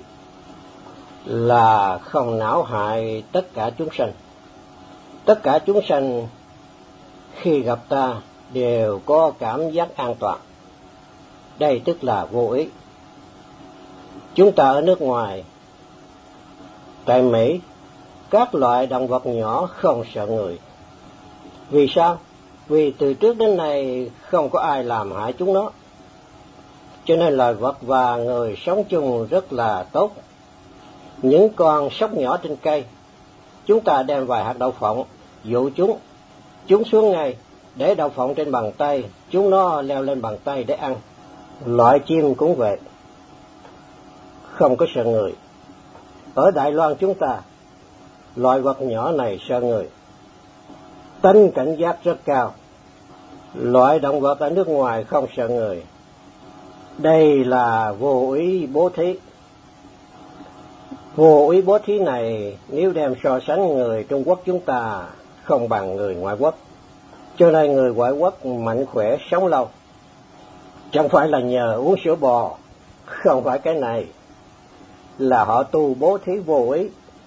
là không não hại tất cả chúng sanh. Tất cả chúng sanh khi gặp ta đều có cảm giác an toàn. Đây tức là vô ý. Chúng ta ở nước ngoài, tại Mỹ, các loại động vật nhỏ không sợ người. Vì sao? Vì từ trước đến nay không có ai làm hại chúng nó. Cho nên loài vật và người sống chung rất là tốt. Những con sóc nhỏ trên cây, chúng ta đem vài hạt đậu phộng, dụ chúng, chúng xuống ngay, để đậu phộng trên bàn tay, chúng nó leo lên bàn tay để ăn. Loại chim cũng vậy, không có sợ người. Ở Đài Loan chúng ta, loài vật nhỏ này sợ người. Tính cảnh giác rất cao. Loại động vật ở nước ngoài không sợ người. Đây là vô ý bố thí. Vô ý bố thí này nếu đem so sánh người Trung Quốc chúng ta không bằng người ngoại quốc. Cho nên người ngoại quốc mạnh khỏe sống lâu. Chẳng phải là nhờ uống sữa bò, không phải cái này, là họ tu bố thí vô ý.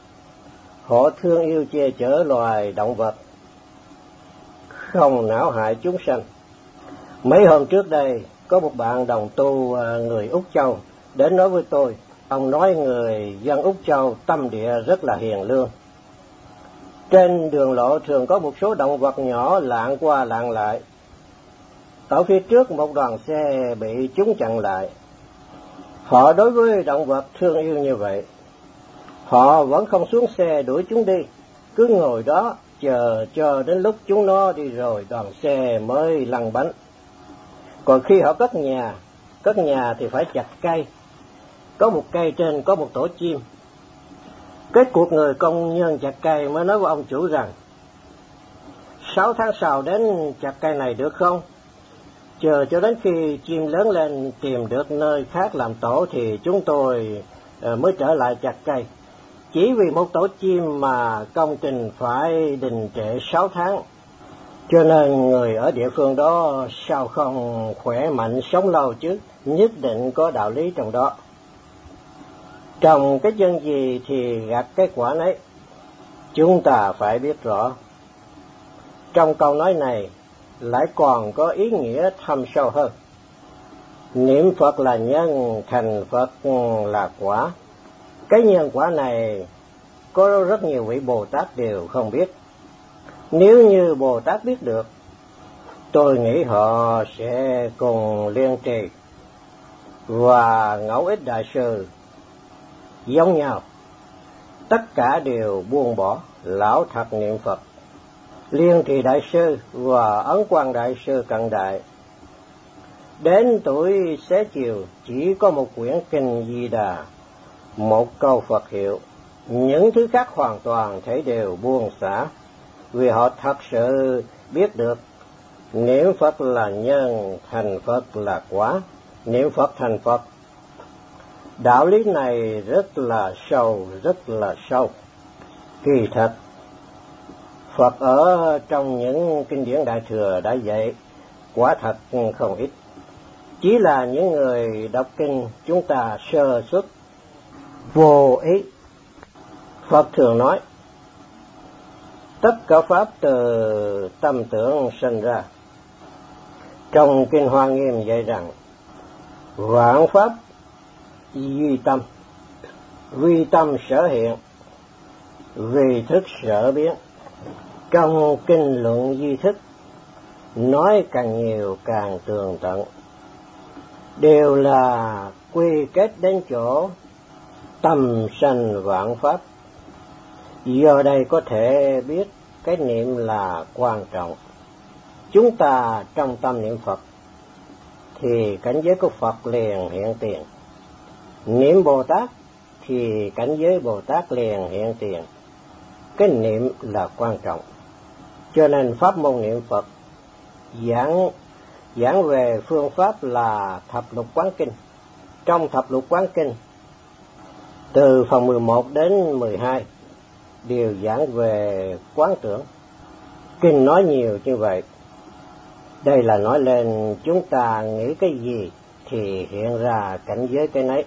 Họ thương yêu che chở loài động vật, không não hại chúng sanh. Mấy hôm trước đây, có một bạn đồng tu người Úc Châu đến nói với tôi. Ông nói người dân Úc Châu tâm địa rất là hiền lương. Trên đường lộ thường có một số động vật nhỏ lạng qua lạng lại. Ở phía trước một đoàn xe bị chúng chặn lại. Họ đối với động vật thương yêu như vậy, họ vẫn không xuống xe đuổi chúng đi, cứ ngồi đó chờ cho đến lúc chúng nó đi rồi đoàn xe mới lăn bánh. Còn khi họ cất nhà, cất nhà thì phải chặt cây. Có một cây trên có một tổ chim. Kết cuộc người công nhân chặt cây mới nói với ông chủ rằng, sáu tháng sau đến chặt cây này được không? Chờ cho đến khi chim lớn lên tìm được nơi khác làm tổ thì chúng tôi mới trở lại chặt cây. Chỉ vì một tổ chim mà công trình phải đình trệ sáu tháng. Cho nên người ở địa phương đó sao không khỏe mạnh sống lâu chứ, nhất định có đạo lý trong đó. Trồng cái chân gì thì gặt cái quả nấy, chúng ta phải biết rõ. Trong câu nói này lại còn có ý nghĩa thâm sâu hơn. Niệm Phật là nhân, thành Phật là quả. Cái nhân quả này có rất nhiều vị Bồ Tát đều không biết. Nếu như Bồ Tát biết được, tôi nghĩ họ sẽ cùng Liên Trì và Ngẫu Ích Đại Sư giống nhau. Tất cả đều buông bỏ lão thật niệm Phật. Liên Trì Đại Sư và Ấn Quang Đại Sư cận đại đến tuổi xế chiều chỉ có một quyển kinh Di Đà, một câu Phật hiệu. Những thứ khác hoàn toàn thể đều buông xả, vì họ thật sự biết được niệm Phật là nhân, thành Phật là quả. Niệm Phật thành Phật, đạo lý này rất là sâu, rất là sâu. Kỳ thật Phật ở trong những kinh điển Đại Thừa đã dạy quả thật không ít. Chỉ là những người đọc kinh chúng ta sơ suất, vô ý. Phật thường nói, tất cả pháp từ tâm tưởng sinh ra. Trong kinh Hoa Nghiêm dạy rằng, vạn pháp duy tâm, duy tâm sở hiện, vì thức sở biến. Trong kinh luận duy thức, nói càng nhiều càng tường tận, đều là quy kết đến chỗ tâm sanh vạn pháp. Do đây có thể biết cái niệm là quan trọng. Chúng ta trong tâm niệm Phật thì cảnh giới của Phật liền hiện tiền. Niệm Bồ Tát thì cảnh giới Bồ Tát liền hiện tiền. Cái niệm là quan trọng. Cho nên pháp môn niệm Phật giảng giảng về phương pháp là thập lục quán kinh. Trong thập lục quán kinh, từ phần mười một đến mười hai đều giảng về quán tưởng. Kinh nói nhiều như vậy. Đây là nói lên chúng ta nghĩ cái gì thì hiện ra cảnh giới cái nấy.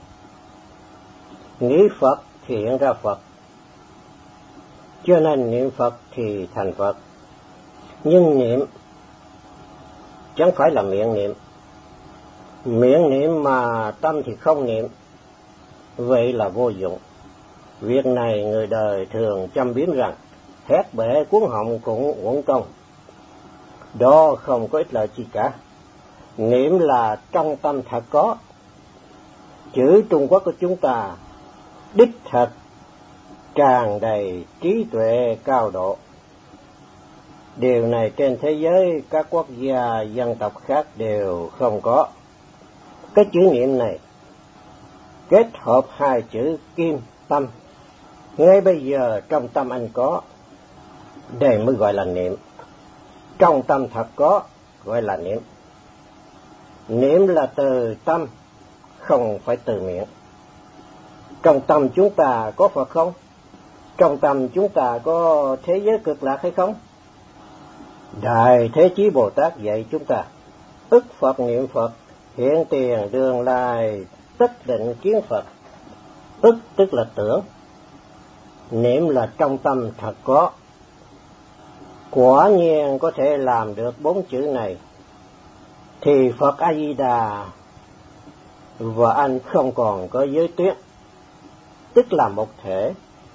Nghĩ Phật thì hiện ra Phật. Cho nên niệm Phật thì thành Phật. Nhưng niệm chẳng phải là miệng niệm. Miệng niệm mà tâm thì không niệm, vậy là vô dụng. Việc này người đời thường châm biếm rằng hét bể cuốn họng cũng uổng công. Đó không có ích lợi gì cả. Niệm là trong tâm thật có. Chữ Trung Quốc của chúng ta đích thật tràn đầy trí tuệ cao độ. Điều này trên thế giới các quốc gia dân tộc khác đều không có. Cái chữ niệm này kết hợp hai chữ kim tâm, ngay bây giờ trong tâm anh có, đây mới gọi là niệm. Trong tâm thật có gọi là niệm. Niệm là từ tâm, không phải từ miệng. Trong tâm chúng ta có Phật không? Trong tâm chúng ta có thế giới cực lạc hay không? Đại Thế Chí Bồ Tát dạy chúng ta, ức Phật niệm Phật, hiện tiền đường lai tất định kiến Phật. Ức tức là tưởng, niệm là trong tâm thật có. Quả nhiên có thể làm được bốn chữ này, thì Phật A Di Đà và anh không còn có giới tuyết, tức là một thể.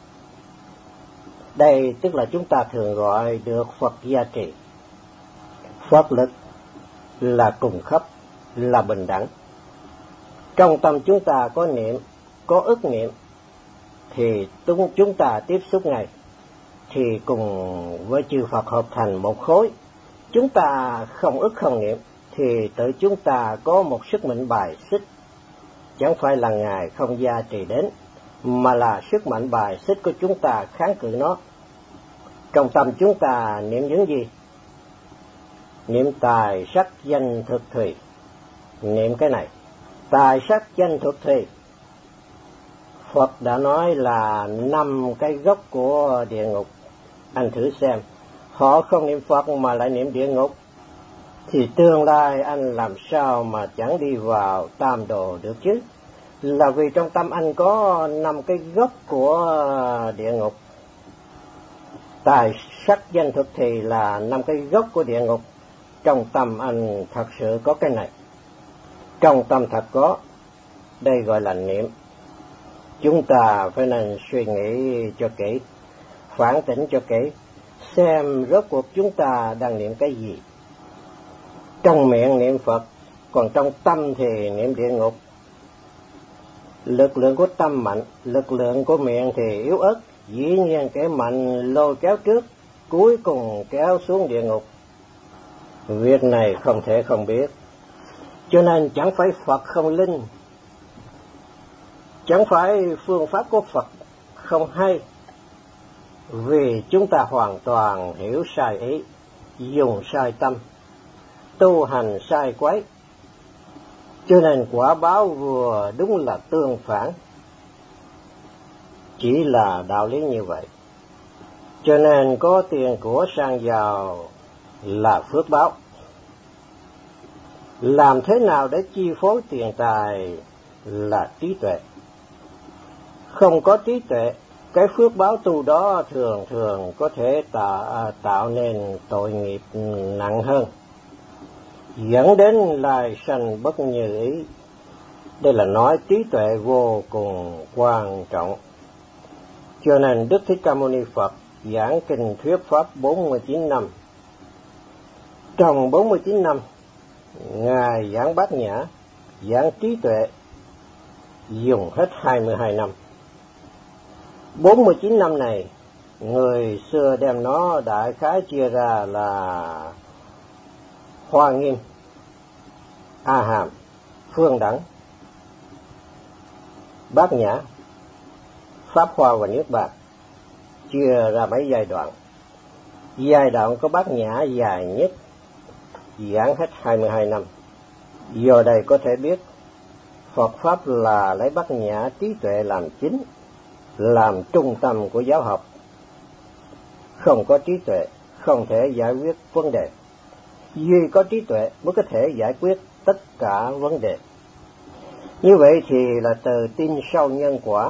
Đây tức là chúng ta thường gọi được Phật gia trì. Phật lực là cùng khắp, là bình đẳng. Trong tâm chúng ta có niệm, có ức niệm, thì chúng ta tiếp xúc ngay, thì cùng với chư Phật hợp thành một khối. Chúng ta không ức không niệm, thì tự chúng ta có một sức mạnh bài xích. Chẳng phải là Ngài không gia trì đến, mà là sức mạnh bài xích của chúng ta kháng cự nó. Trong tâm chúng ta niệm những gì? Niệm tài sắc danh thực thùy. Niệm cái này, tài sắc danh thực thùy. Phật đã nói là năm cái gốc của địa ngục. Anh thử xem, họ không niệm Phật mà lại niệm địa ngục, thì tương lai anh làm sao mà chẳng đi vào tam đồ được chứ? Là vì trong tâm anh có năm cái gốc của địa ngục. Tài sắc danh thực thì là năm cái gốc của địa ngục. Trong tâm anh thật sự có cái này. Trong tâm thật có. Đây gọi là niệm. Chúng ta phải nên suy nghĩ cho kỹ, phản tỉnh cho kỹ, xem rốt cuộc chúng ta đang niệm cái gì. Trong miệng niệm Phật, còn trong tâm thì niệm địa ngục. Lực lượng của tâm mạnh, lực lượng của miệng thì yếu ớt. Dĩ nhiên kẻ mạnh lôi kéo trước, cuối cùng kéo xuống địa ngục. Việc này không thể không biết. Cho nên chẳng phải Phật không linh, chẳng phải phương pháp của Phật không hay, vì chúng ta hoàn toàn hiểu sai ý, dùng sai tâm, tu hành sai quấy, cho nên quả báo vừa đúng là tương phản. Chỉ là đạo lý như vậy. Cho nên có tiền của sang giàu là phước báo. Làm thế nào để chi phối tiền tài là trí tuệ. Không có trí tuệ, cái phước báo tu đó thường thường có thể tạo, tạo nên tội nghiệp nặng hơn, dẫn đến lai sanh bất như ý. Đây là nói trí tuệ vô cùng quan trọng. Cho nên Đức Thích Ca Mâu Ni Phật giảng kinh thuyết pháp bốn mươi chín năm. Trong bốn mươi chín năm, Ngài giảng Bát Nhã, giảng trí tuệ, dùng hết hai mươi hai năm. bốn mươi chín năm này, người xưa đem nó đại khái chia ra là Hoa Nghiêm, A Hàm, Phương Đẳng, Bát Nhã, Pháp Hoa và Niết Bàn, chia ra mấy giai đoạn. Giai đoạn có Bát Nhã dài nhất, giảng hết hai mươi hai năm. Do đây có thể biết, Phật Pháp là lấy Bát Nhã trí tuệ làm chính, làm trung tâm của giáo học. Không có trí tuệ, không thể giải quyết vấn đề. Duy có trí tuệ mới có thể giải quyết tất cả vấn đề. Như vậy thì là từ tin sâu nhân quả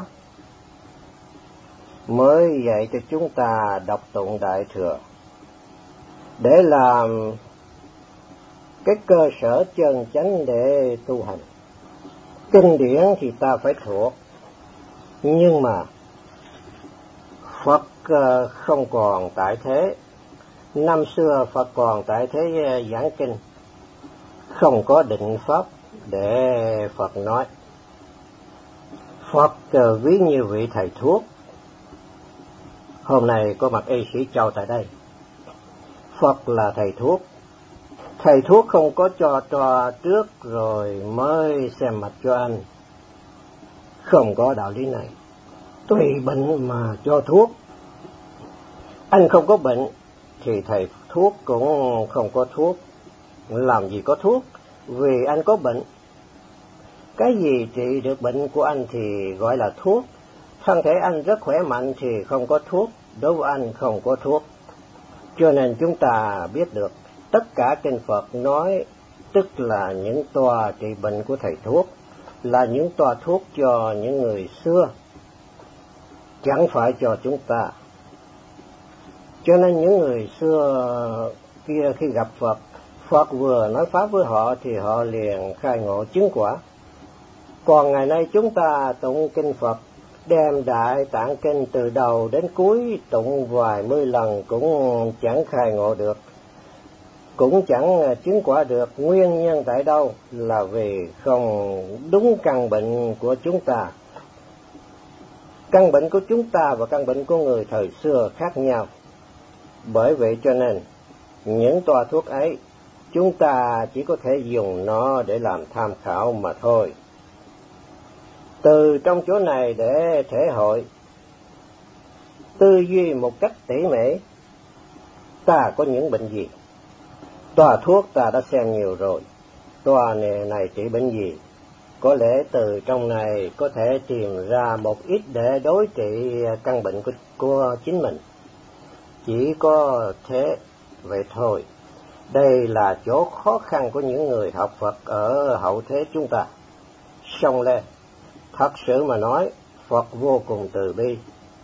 mới dạy cho chúng ta đọc tụng Đại Thừa, để làm cái cơ sở chân chánh để tu hành. Kinh điển thì ta phải thuộc, nhưng mà Phật không còn tại thế. Năm xưa Phật còn tại thế giảng kinh, không có định pháp để Phật nói. Phật ví như vị thầy thuốc. Hôm nay có mặt y sĩ Châu tại đây. Phật là thầy thuốc. Thầy thuốc không có cho trò trước rồi mới xem mạch cho anh. Không có đạo lý này. Tùy bệnh mà cho thuốc. Anh không có bệnh thì thầy thuốc cũng không có thuốc. Làm gì có thuốc? Vì anh có bệnh. Cái gì trị được bệnh của anh thì gọi là thuốc. Thân thể anh rất khỏe mạnh thì không có thuốc. Đối với anh không có thuốc. Cho nên chúng ta biết được tất cả kinh Phật nói tức là những toa trị bệnh của thầy thuốc, là những toa thuốc cho những người xưa, chẳng phải cho chúng ta. Cho nên những người xưa kia khi gặp Phật, Phật vừa nói pháp với họ thì họ liền khai ngộ chứng quả. Còn ngày nay chúng ta tụng kinh Phật, đem Đại Tạng Kinh từ đầu đến cuối tụng vài mươi lần cũng chẳng khai ngộ được, cũng chẳng chứng quả được. Nguyên nhân tại đâu? Là vì không đúng căn bệnh của chúng ta. Căn bệnh của chúng ta và căn bệnh của người thời xưa khác nhau. Bởi vậy cho nên những toa thuốc ấy chúng ta chỉ có thể dùng nó để làm tham khảo mà thôi. Từ trong chỗ này để thể hội tư duy một cách tỉ mỉ, ta có những bệnh gì, toa thuốc ta đã xem nhiều rồi, toa này, này trị bệnh gì. Có lẽ từ trong này có thể tìm ra một ít để đối trị căn bệnh của, của chính mình. Chỉ có thế vậy thôi. Đây là chỗ khó khăn của những người học Phật ở hậu thế chúng ta. Song lên, thật sự mà nói, Phật vô cùng từ bi.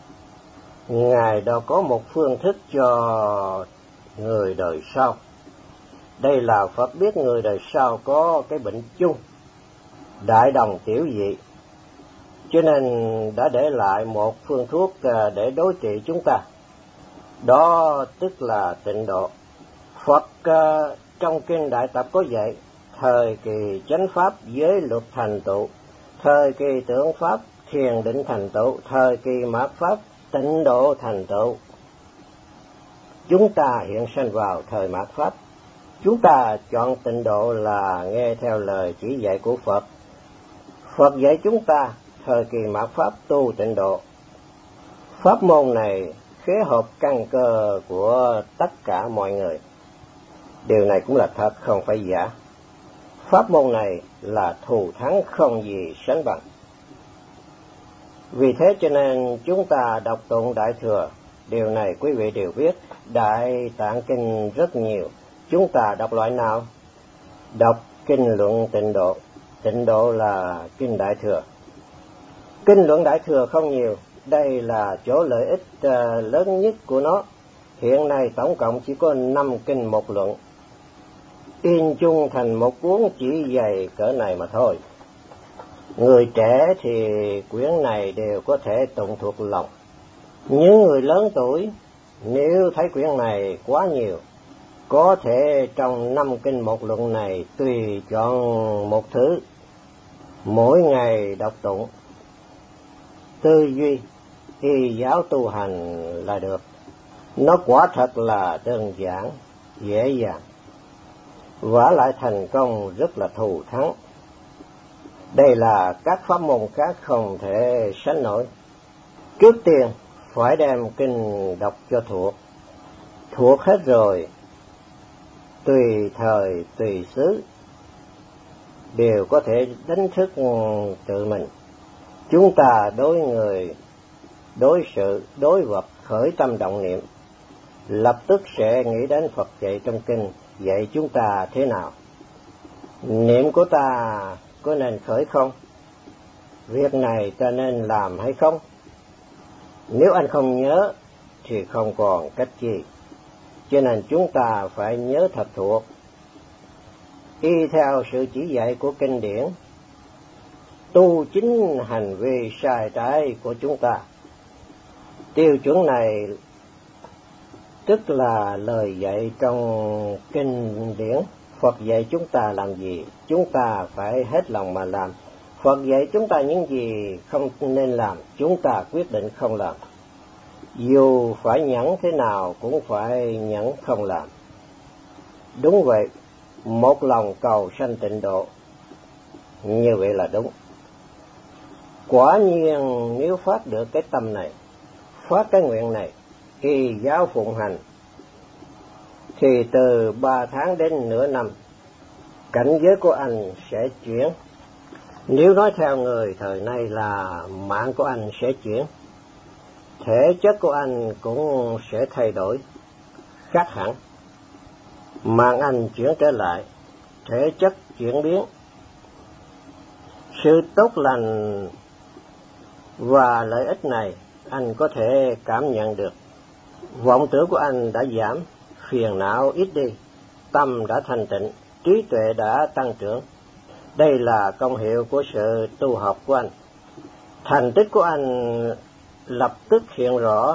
Ngài đã có một phương thức cho người đời sau. Đây là Phật biết người đời sau có cái bệnh chung, đại đồng tiểu dị, cho nên đã để lại một phương thuốc để đối trị chúng ta. Đó tức là tịnh độ. Phật uh, trong kinh Đại Tập có dạy, thời kỳ chánh pháp giới luật thành tựu, thời kỳ tưởng pháp thiền định thành tựu, thời kỳ mạt pháp tịnh độ thành tựu. Chúng ta hiện sanh vào thời mạt pháp. Chúng ta chọn tịnh độ là nghe theo lời chỉ dạy của Phật. Phật dạy chúng ta thời kỳ mạt pháp tu tịnh độ. Pháp môn này khế hợp căn cơ của tất cả mọi người. Điều này cũng là thật, không phải giả. Pháp môn này là thù thắng không gì sánh bằng. Vì thế cho nên chúng ta đọc tụng Đại Thừa. Điều này quý vị đều biết, Đại Tạng Kinh rất nhiều. Chúng ta đọc loại nào? Đọc Kinh Luận Tịnh Độ. Tịnh Độ là Kinh Đại Thừa. Kinh Luận Đại Thừa không nhiều. Đây là chỗ lợi ích uh, lớn nhất của nó. Hiện nay tổng cộng chỉ có năm kinh một luận, in chung thành một cuốn chỉ dày cỡ này mà thôi. Người trẻ thì quyển này đều có thể tụng thuộc lòng. Những người lớn tuổi nếu thấy quyển này quá nhiều, có thể trong năm kinh một luận này tùy chọn một thứ, mỗi ngày đọc tụng, tư duy, y giáo tu hành là được. Nó quả thật là đơn giản, dễ dàng, vả lại thành công rất là thù thắng. Đây là các pháp môn khác không thể sánh nổi. Trước tiên phải đem kinh đọc cho thuộc. Thuộc hết rồi, tùy thời tùy xứ đều có thể đánh thức tự mình. Chúng ta đối người, đối sự, đối vật khởi tâm động niệm, lập tức sẽ nghĩ đến Phật dạy trong kinh dạy chúng ta thế nào. Niệm của ta có nên khởi không? Việc này ta nên làm hay không? Nếu anh không nhớ thì không còn cách gì. Cho nên chúng ta phải nhớ thật thuộc, y theo sự chỉ dạy của kinh điển, tu chính hành vi sai trái của chúng ta. Tiêu chuẩn này tức là lời dạy trong kinh điển. Phật dạy chúng ta làm gì, chúng ta phải hết lòng mà làm. Phật dạy chúng ta những gì không nên làm, chúng ta quyết định không làm. Dù phải nhẫn thế nào cũng phải nhẫn không làm. Đúng vậy, một lòng cầu sanh tịnh độ, như vậy là đúng. Quả nhiên nếu phát được cái tâm này, phát cái nguyện này, y giáo phụng hành, thì từ ba tháng đến nửa năm, cảnh giới của anh sẽ chuyển. Nếu nói theo người thời nay là mạng của anh sẽ chuyển, thể chất của anh cũng sẽ thay đổi, khác hẳn. Mạng anh chuyển trở lại, thể chất chuyển biến. Sự tốt lành và lợi ích này anh có thể cảm nhận được. Vọng tưởng của anh đã giảm, phiền não ít đi, tâm đã thanh tịnh, trí tuệ đã tăng trưởng. Đây là công hiệu của sự tu học của anh. Thành tích của anh lập tức hiện rõ,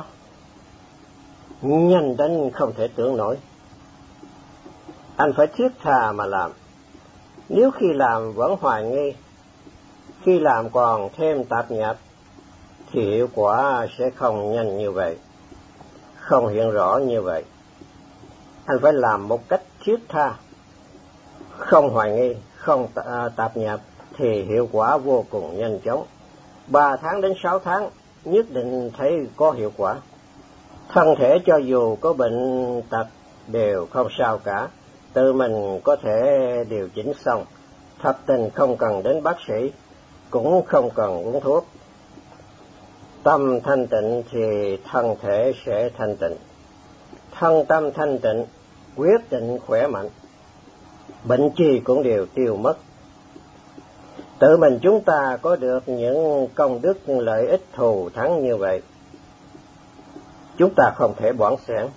nhanh đến không thể tưởng nổi. Anh phải thiết tha mà làm. Nếu khi làm vẫn hoài nghi, khi làm còn thêm tạp nhạp, thì hiệu quả sẽ không nhanh như vậy, không hiện rõ như vậy. Anh phải làm một cách thiết tha, không hoài nghi, không tạp nhạp, thì hiệu quả vô cùng nhanh chóng. Ba tháng đến sáu tháng nhất định thấy có hiệu quả. Thân thể cho dù có bệnh tật đều không sao cả, tự mình có thể điều chỉnh xong. Thật tình không cần đến bác sĩ, cũng không cần uống thuốc. Tâm thanh tịnh thì thân thể sẽ thanh tịnh. Thân tâm thanh tịnh, quyết định khỏe mạnh, bệnh chi cũng đều tiêu mất. Tự mình chúng ta có được những công đức lợi ích thù thắng như vậy, chúng ta không thể bỏng sẻn.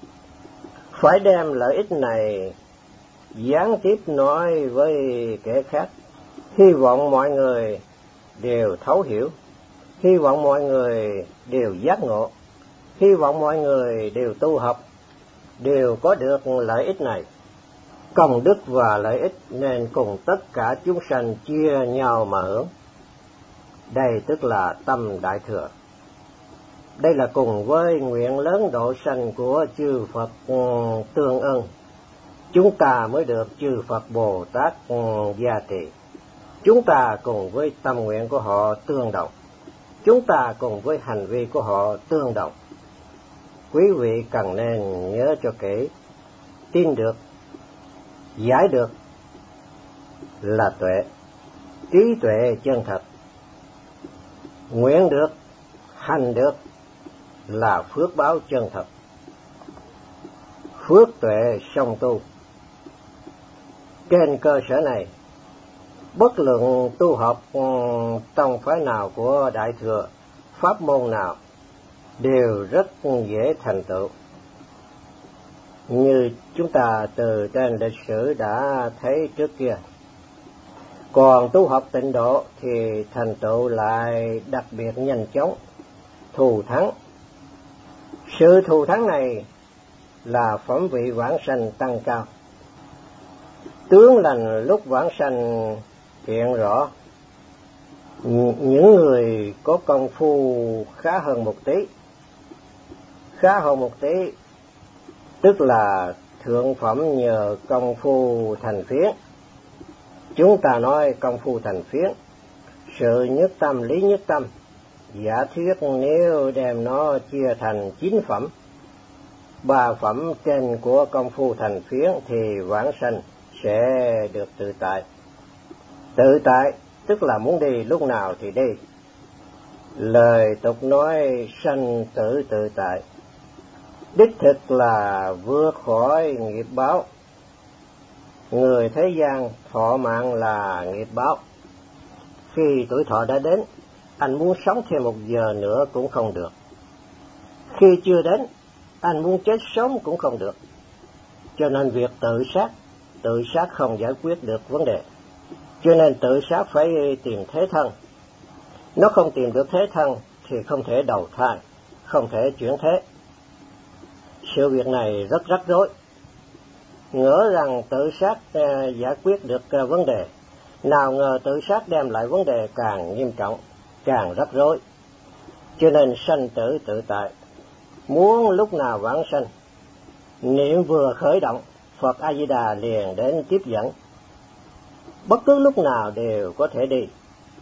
Phải đem lợi ích này gián tiếp nói với kẻ khác. Hy vọng mọi người đều thấu hiểu, hy vọng mọi người đều giác ngộ, hy vọng mọi người đều tu học, đều có được lợi ích này. Công đức và lợi ích nên cùng tất cả chúng sanh chia nhau mà hưởng. Đây tức là tâm Đại Thừa. Đây là cùng với nguyện lớn độ sanh của chư Phật tương ưng, chúng ta mới được chư Phật Bồ Tát gia trì. Chúng ta cùng với tâm nguyện của họ tương đồng, chúng ta cùng với hành vi của họ tương đồng. Quý vị cần nên nhớ cho kỹ, tin được, giải được là tuệ, trí tuệ chân thật. Nguyện được, hành được là phước báo chân thật. Phước tuệ song tu. Trên cơ sở này, bất luận tu học tông phái nào của Đại Thừa, pháp môn nào, đều rất dễ thành tựu. Như chúng ta từ trên lịch sử đã thấy trước kia. Còn tu học tịnh độ thì thành tựu lại đặc biệt nhanh chóng, thù thắng. Sự thù thắng này là phẩm vị vãng sanh tăng cao. Tướng lành lúc vãng sanh hiện rõ. Những người có công phu khá hơn một tí, khá hơn một tí, tức là thượng phẩm nhờ công phu thành phiến. Chúng ta nói công phu thành phiến, sự nhất tâm, lý nhất tâm. Giả thuyết nếu đem nó chia thành chín phẩm, ba phẩm trên của công phu thành phiến thì vãng sanh sẽ được tự tại. Tự tại tức là muốn đi lúc nào thì đi. Lời tục nói sanh tử tự tại, đích thực là vượt khỏi nghiệp báo. Người thế gian thọ mạng là nghiệp báo. Khi tuổi thọ đã đến, anh muốn sống thêm một giờ nữa cũng không được. Khi chưa đến, anh muốn chết sớm cũng không được. Cho nên việc tự sát, tự sát không giải quyết được vấn đề. Cho nên tự sát phải tìm thế thân. Nó không tìm được thế thân thì không thể đầu thai, không thể chuyển thế. Sự việc này rất rắc rối. Ngỡ rằng tự sát giải quyết được vấn đề, nào ngờ tự sát đem lại vấn đề càng nghiêm trọng, càng rắc rối. Cho nên sanh tử tự tại. Muốn lúc nào vãng sanh, niệm vừa khởi động, Phật A Di Đà liền đến tiếp dẫn. Bất cứ lúc nào đều có thể đi,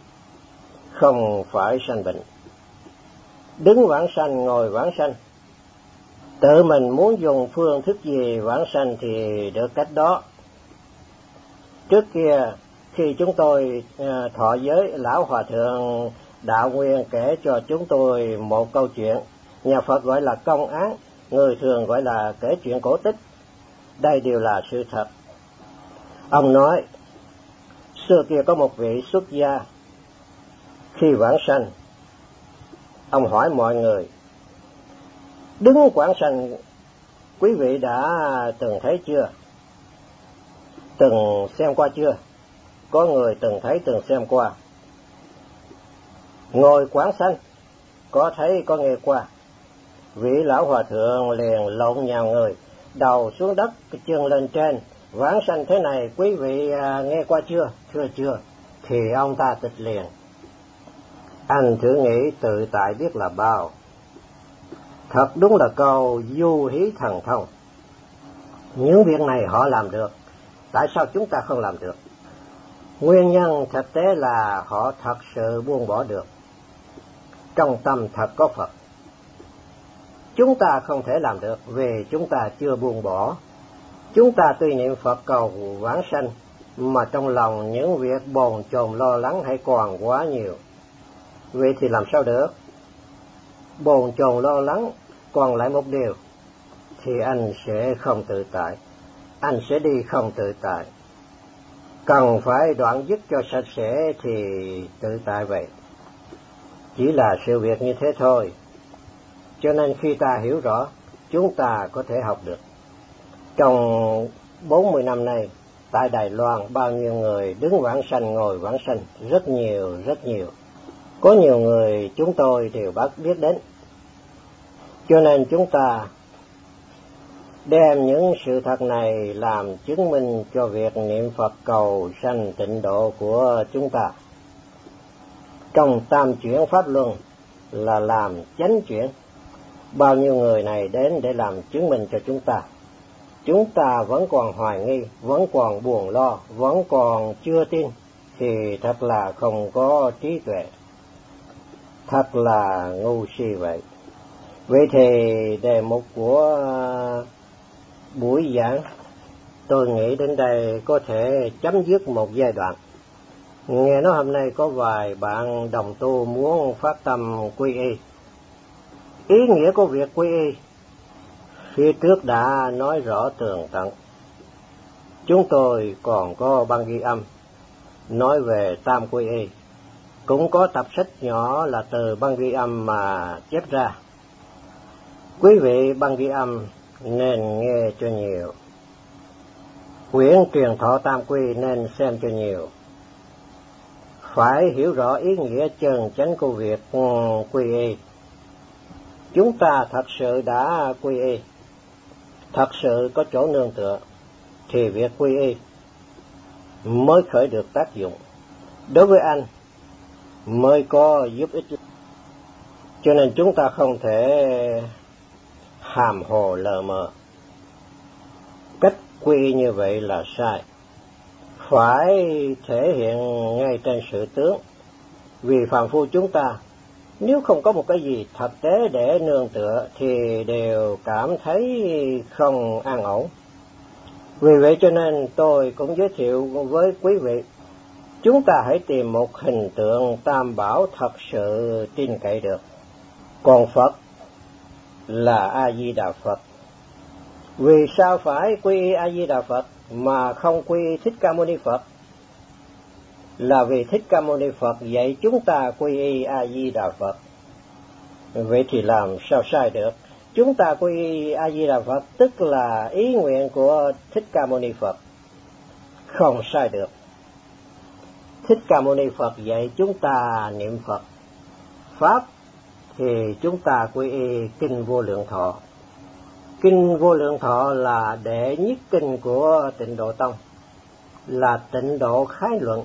không phải sanh bệnh. Đứng vãng sanh, ngồi vãng sanh, tự mình muốn dùng phương thức gì vãng sanh thì được cách đó. Trước kia khi chúng tôi thọ giới, lão hòa thượng Đạo Nguyên kể cho chúng tôi một câu chuyện, nhà Phật gọi là công án, người thường gọi là kể chuyện cổ tích. Đây đều là sự thật. Ông nói, xưa kia có một vị xuất gia, khi vãng sanh, ông hỏi mọi người, đứng quảng sanh quý vị đã từng thấy chưa? Từng xem qua chưa? Có người từng thấy, từng xem qua. Ngồi quảng sanh, có thấy, có nghe qua. Vị lão hòa thượng liền lộn nhào người, đầu xuống đất, chân lên trên. Vãng sanh thế này quý vị à, nghe qua chưa? Thưa chưa. Thì ông ta tịch liền. Anh thử nghĩ tự tại biết là bao. Thật đúng là câu du hí thần thông. Những việc này họ làm được, tại sao chúng ta không làm được? Nguyên nhân thực tế là họ thật sự buông bỏ được. Trong tâm thật có Phật. Chúng ta không thể làm được vì chúng ta chưa buông bỏ. Chúng ta tuy niệm Phật cầu vãng sanh, mà trong lòng những việc bồn chồn lo lắng hay còn quá nhiều. Vậy thì làm sao được? Bồn chồn lo lắng còn lại một điều, thì anh sẽ không tự tại. Anh sẽ đi không tự tại. Cần phải đoạn dứt cho sạch sẽ thì tự tại vậy. Chỉ là sự việc như thế thôi. Cho nên khi ta hiểu rõ, chúng ta có thể học được. Trong bốn mươi năm nay, tại Đài Loan, bao nhiêu người đứng vãng sanh, ngồi vãng sanh, rất nhiều, rất nhiều. Có nhiều người chúng tôi đều biết đến. Cho nên chúng ta đem những sự thật này làm chứng minh cho việc niệm Phật cầu sanh tịnh độ của chúng ta. Trong tam chuyển pháp luân là làm chánh chuyển. Bao nhiêu người này đến để làm chứng minh cho chúng ta. Chúng ta vẫn còn hoài nghi, vẫn còn buồn lo, vẫn còn chưa tin, thì thật là không có trí tuệ. Thật là ngu si vậy. Vậy thì đề mục của buổi giảng tôi nghĩ đến đây có thể chấm dứt một giai đoạn. Nghe nói hôm nay có vài bạn đồng tu muốn phát tâm quy y. Ý nghĩa của việc quy y phía trước đã nói rõ tường tận. Chúng tôi còn có băng ghi âm nói về tam quy y. Cũng có tập sách nhỏ là từ băng ghi âm mà chép ra. Quý vị băng ghi âm nên nghe cho nhiều. Quyển truyền thọ tam quy nên xem cho nhiều. Phải hiểu rõ ý nghĩa chân chánh của việc quy y. Chúng ta thật sự đã quy y, thật sự có chỗ nương tựa, thì việc quy y mới khởi được tác dụng. Đối với anh, mới có giúp ích. Cho nên chúng ta không thể hàm hồ lờ mờ. Cách quy y như vậy là sai. Phải thể hiện ngay trên sự tướng. Vì phàm phu chúng ta, nếu không có một cái gì thực tế để nương tựa thì đều cảm thấy không an ổn. Vì vậy cho nên tôi cũng giới thiệu với quý vị, chúng ta hãy tìm một hình tượng tam bảo thật sự tin cậy được. Còn Phật là A-di-đà Phật. Vì sao phải quy y A-di-đà Phật mà không quy y Thích Ca Mâu Ni Phật? Là vì Thích Ca Mâu Ni Phật dạy chúng ta quy y A-di-đà Phật. Vậy thì làm sao sai được? Chúng ta quy y A-di-đà Phật tức là ý nguyện của Thích Ca Mâu Ni Phật. Không sai được. Thích Ca Mâu Ni Phật dạy chúng ta niệm Phật. Pháp thì chúng ta quy y Kinh Vô Lượng Thọ. Kinh Vô Lượng Thọ là đệ nhất kinh của Tịnh Độ Tông, là tịnh độ khái luận.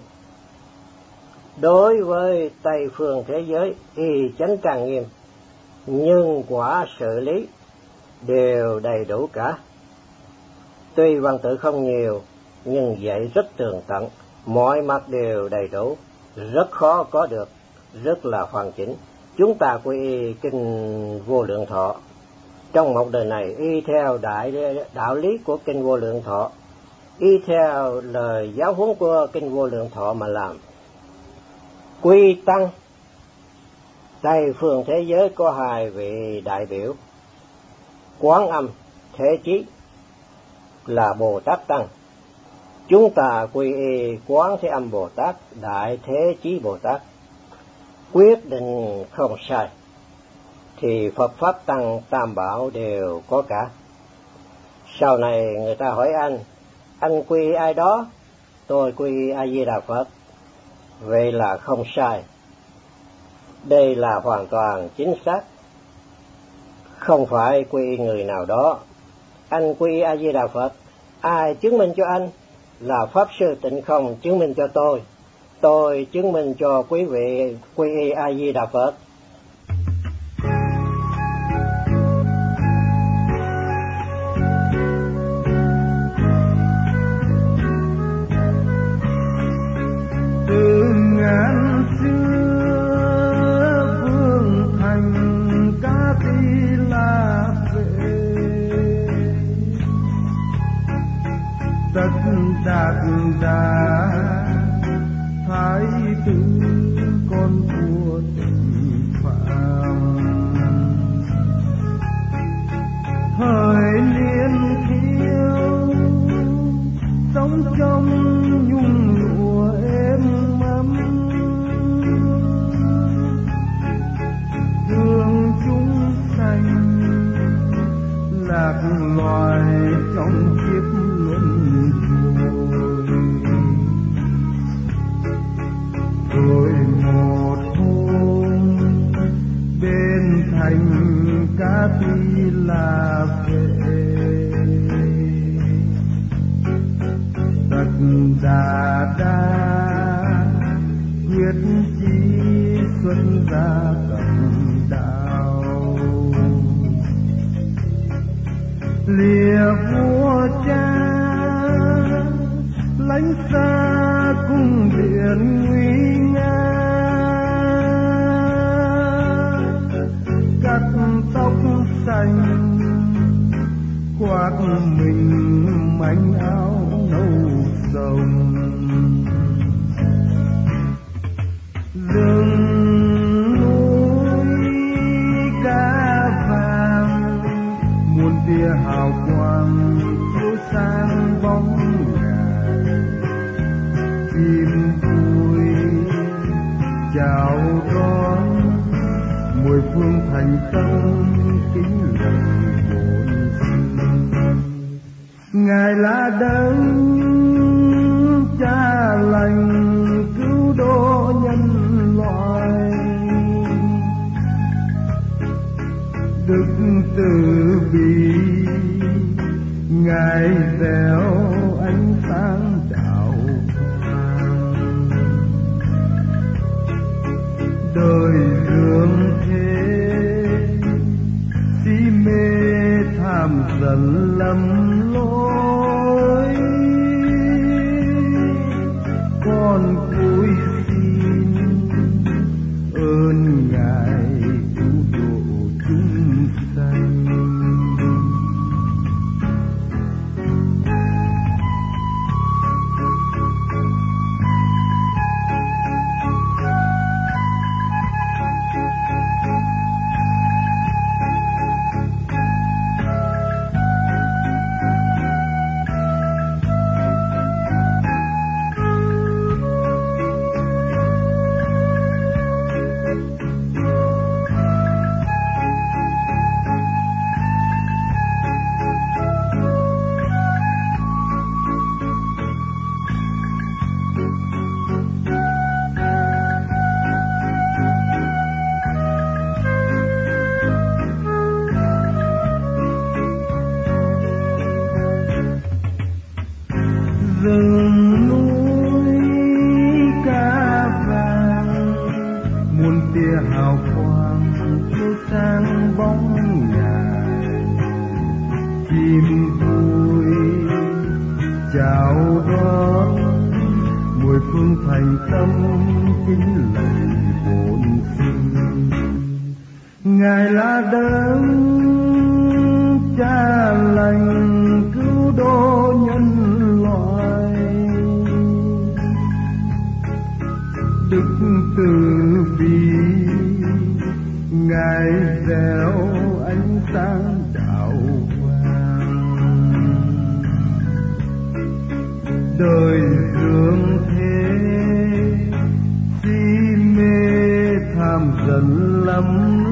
Đối với Tây phương thế giới, y chánh trang nghiêm, nhưng quả sự lý đều đầy đủ cả. Tuy văn tự không nhiều, nhưng dạy rất tường tận, mọi mặt đều đầy đủ, rất khó có được, rất là hoàn chỉnh. Chúng ta quy y Kinh Vô Lượng Thọ. Trong một đời này, y theo đại đạo lý của Kinh Vô Lượng Thọ, y theo lời giáo huấn của Kinh Vô Lượng Thọ mà làm. Quy tăng, Tây phương thế giới có hai vị đại biểu, Quán Âm Thế Chí là Bồ Tát Tăng, Chúng ta quy y Quán Thế Âm Bồ Tát, Đại Thế Chí Bồ Tát, quyết định không sai, thì Phật Pháp Tăng Tam Bảo đều có cả. Sau này người ta hỏi anh, anh quy y ai đó? Tôi quy y A Di Đà Phật. Vậy là không sai. Đây là hoàn toàn chính xác. Không phải quy y người nào đó. Anh quy y A Di Đà Phật. Ai chứng minh cho anh? Là Pháp Sư Tịnh Không chứng minh cho tôi. Tôi chứng minh cho quý vị quy y A Di Đà Phật. Từ ngàn xưa vương thành Ca Tỳ La Vệ, tất đạt đà thái tử con vua Tịnh Phạm. Thời niên thiếu sống trong nhung lụa êm ấm, thương chúng sanh lạc loài trong kiếp luân hồi. Rồi một hôm bên thành Ca Tỳ La Vệ, Tất Đà Đa quyết chí xuất gia cầm đạo. Lìa vua cha lánh xa cung điện nguy nga, cắt tóc xanh khoác mình manh áo nâu sông. Rừng núi cá vàng muôn tia hào quang chiếu sang bóng ngài. Chim vui chào đón mười phương thành tâm kính lạy bổn sư. Ngài là đấng cha lành cứu độ nhân loại, đức từ bi Ngài gieo ánh sáng đạo quang. Đời dương thế si mê tham dần lầm lối, con cúi xin ơn Ngài cứu độ chúng sanh. Rừng núi cá vàng muôn tia hào quang chiếu sang bóng Ngài. Chim vui chào đón mười phương thành tâm kính lạy bổn sư. Ngài là đấng cha lành cứu độ nhân loại, đức từ bi Ngài gieo ánh sáng đạo quang. Đời gần lắm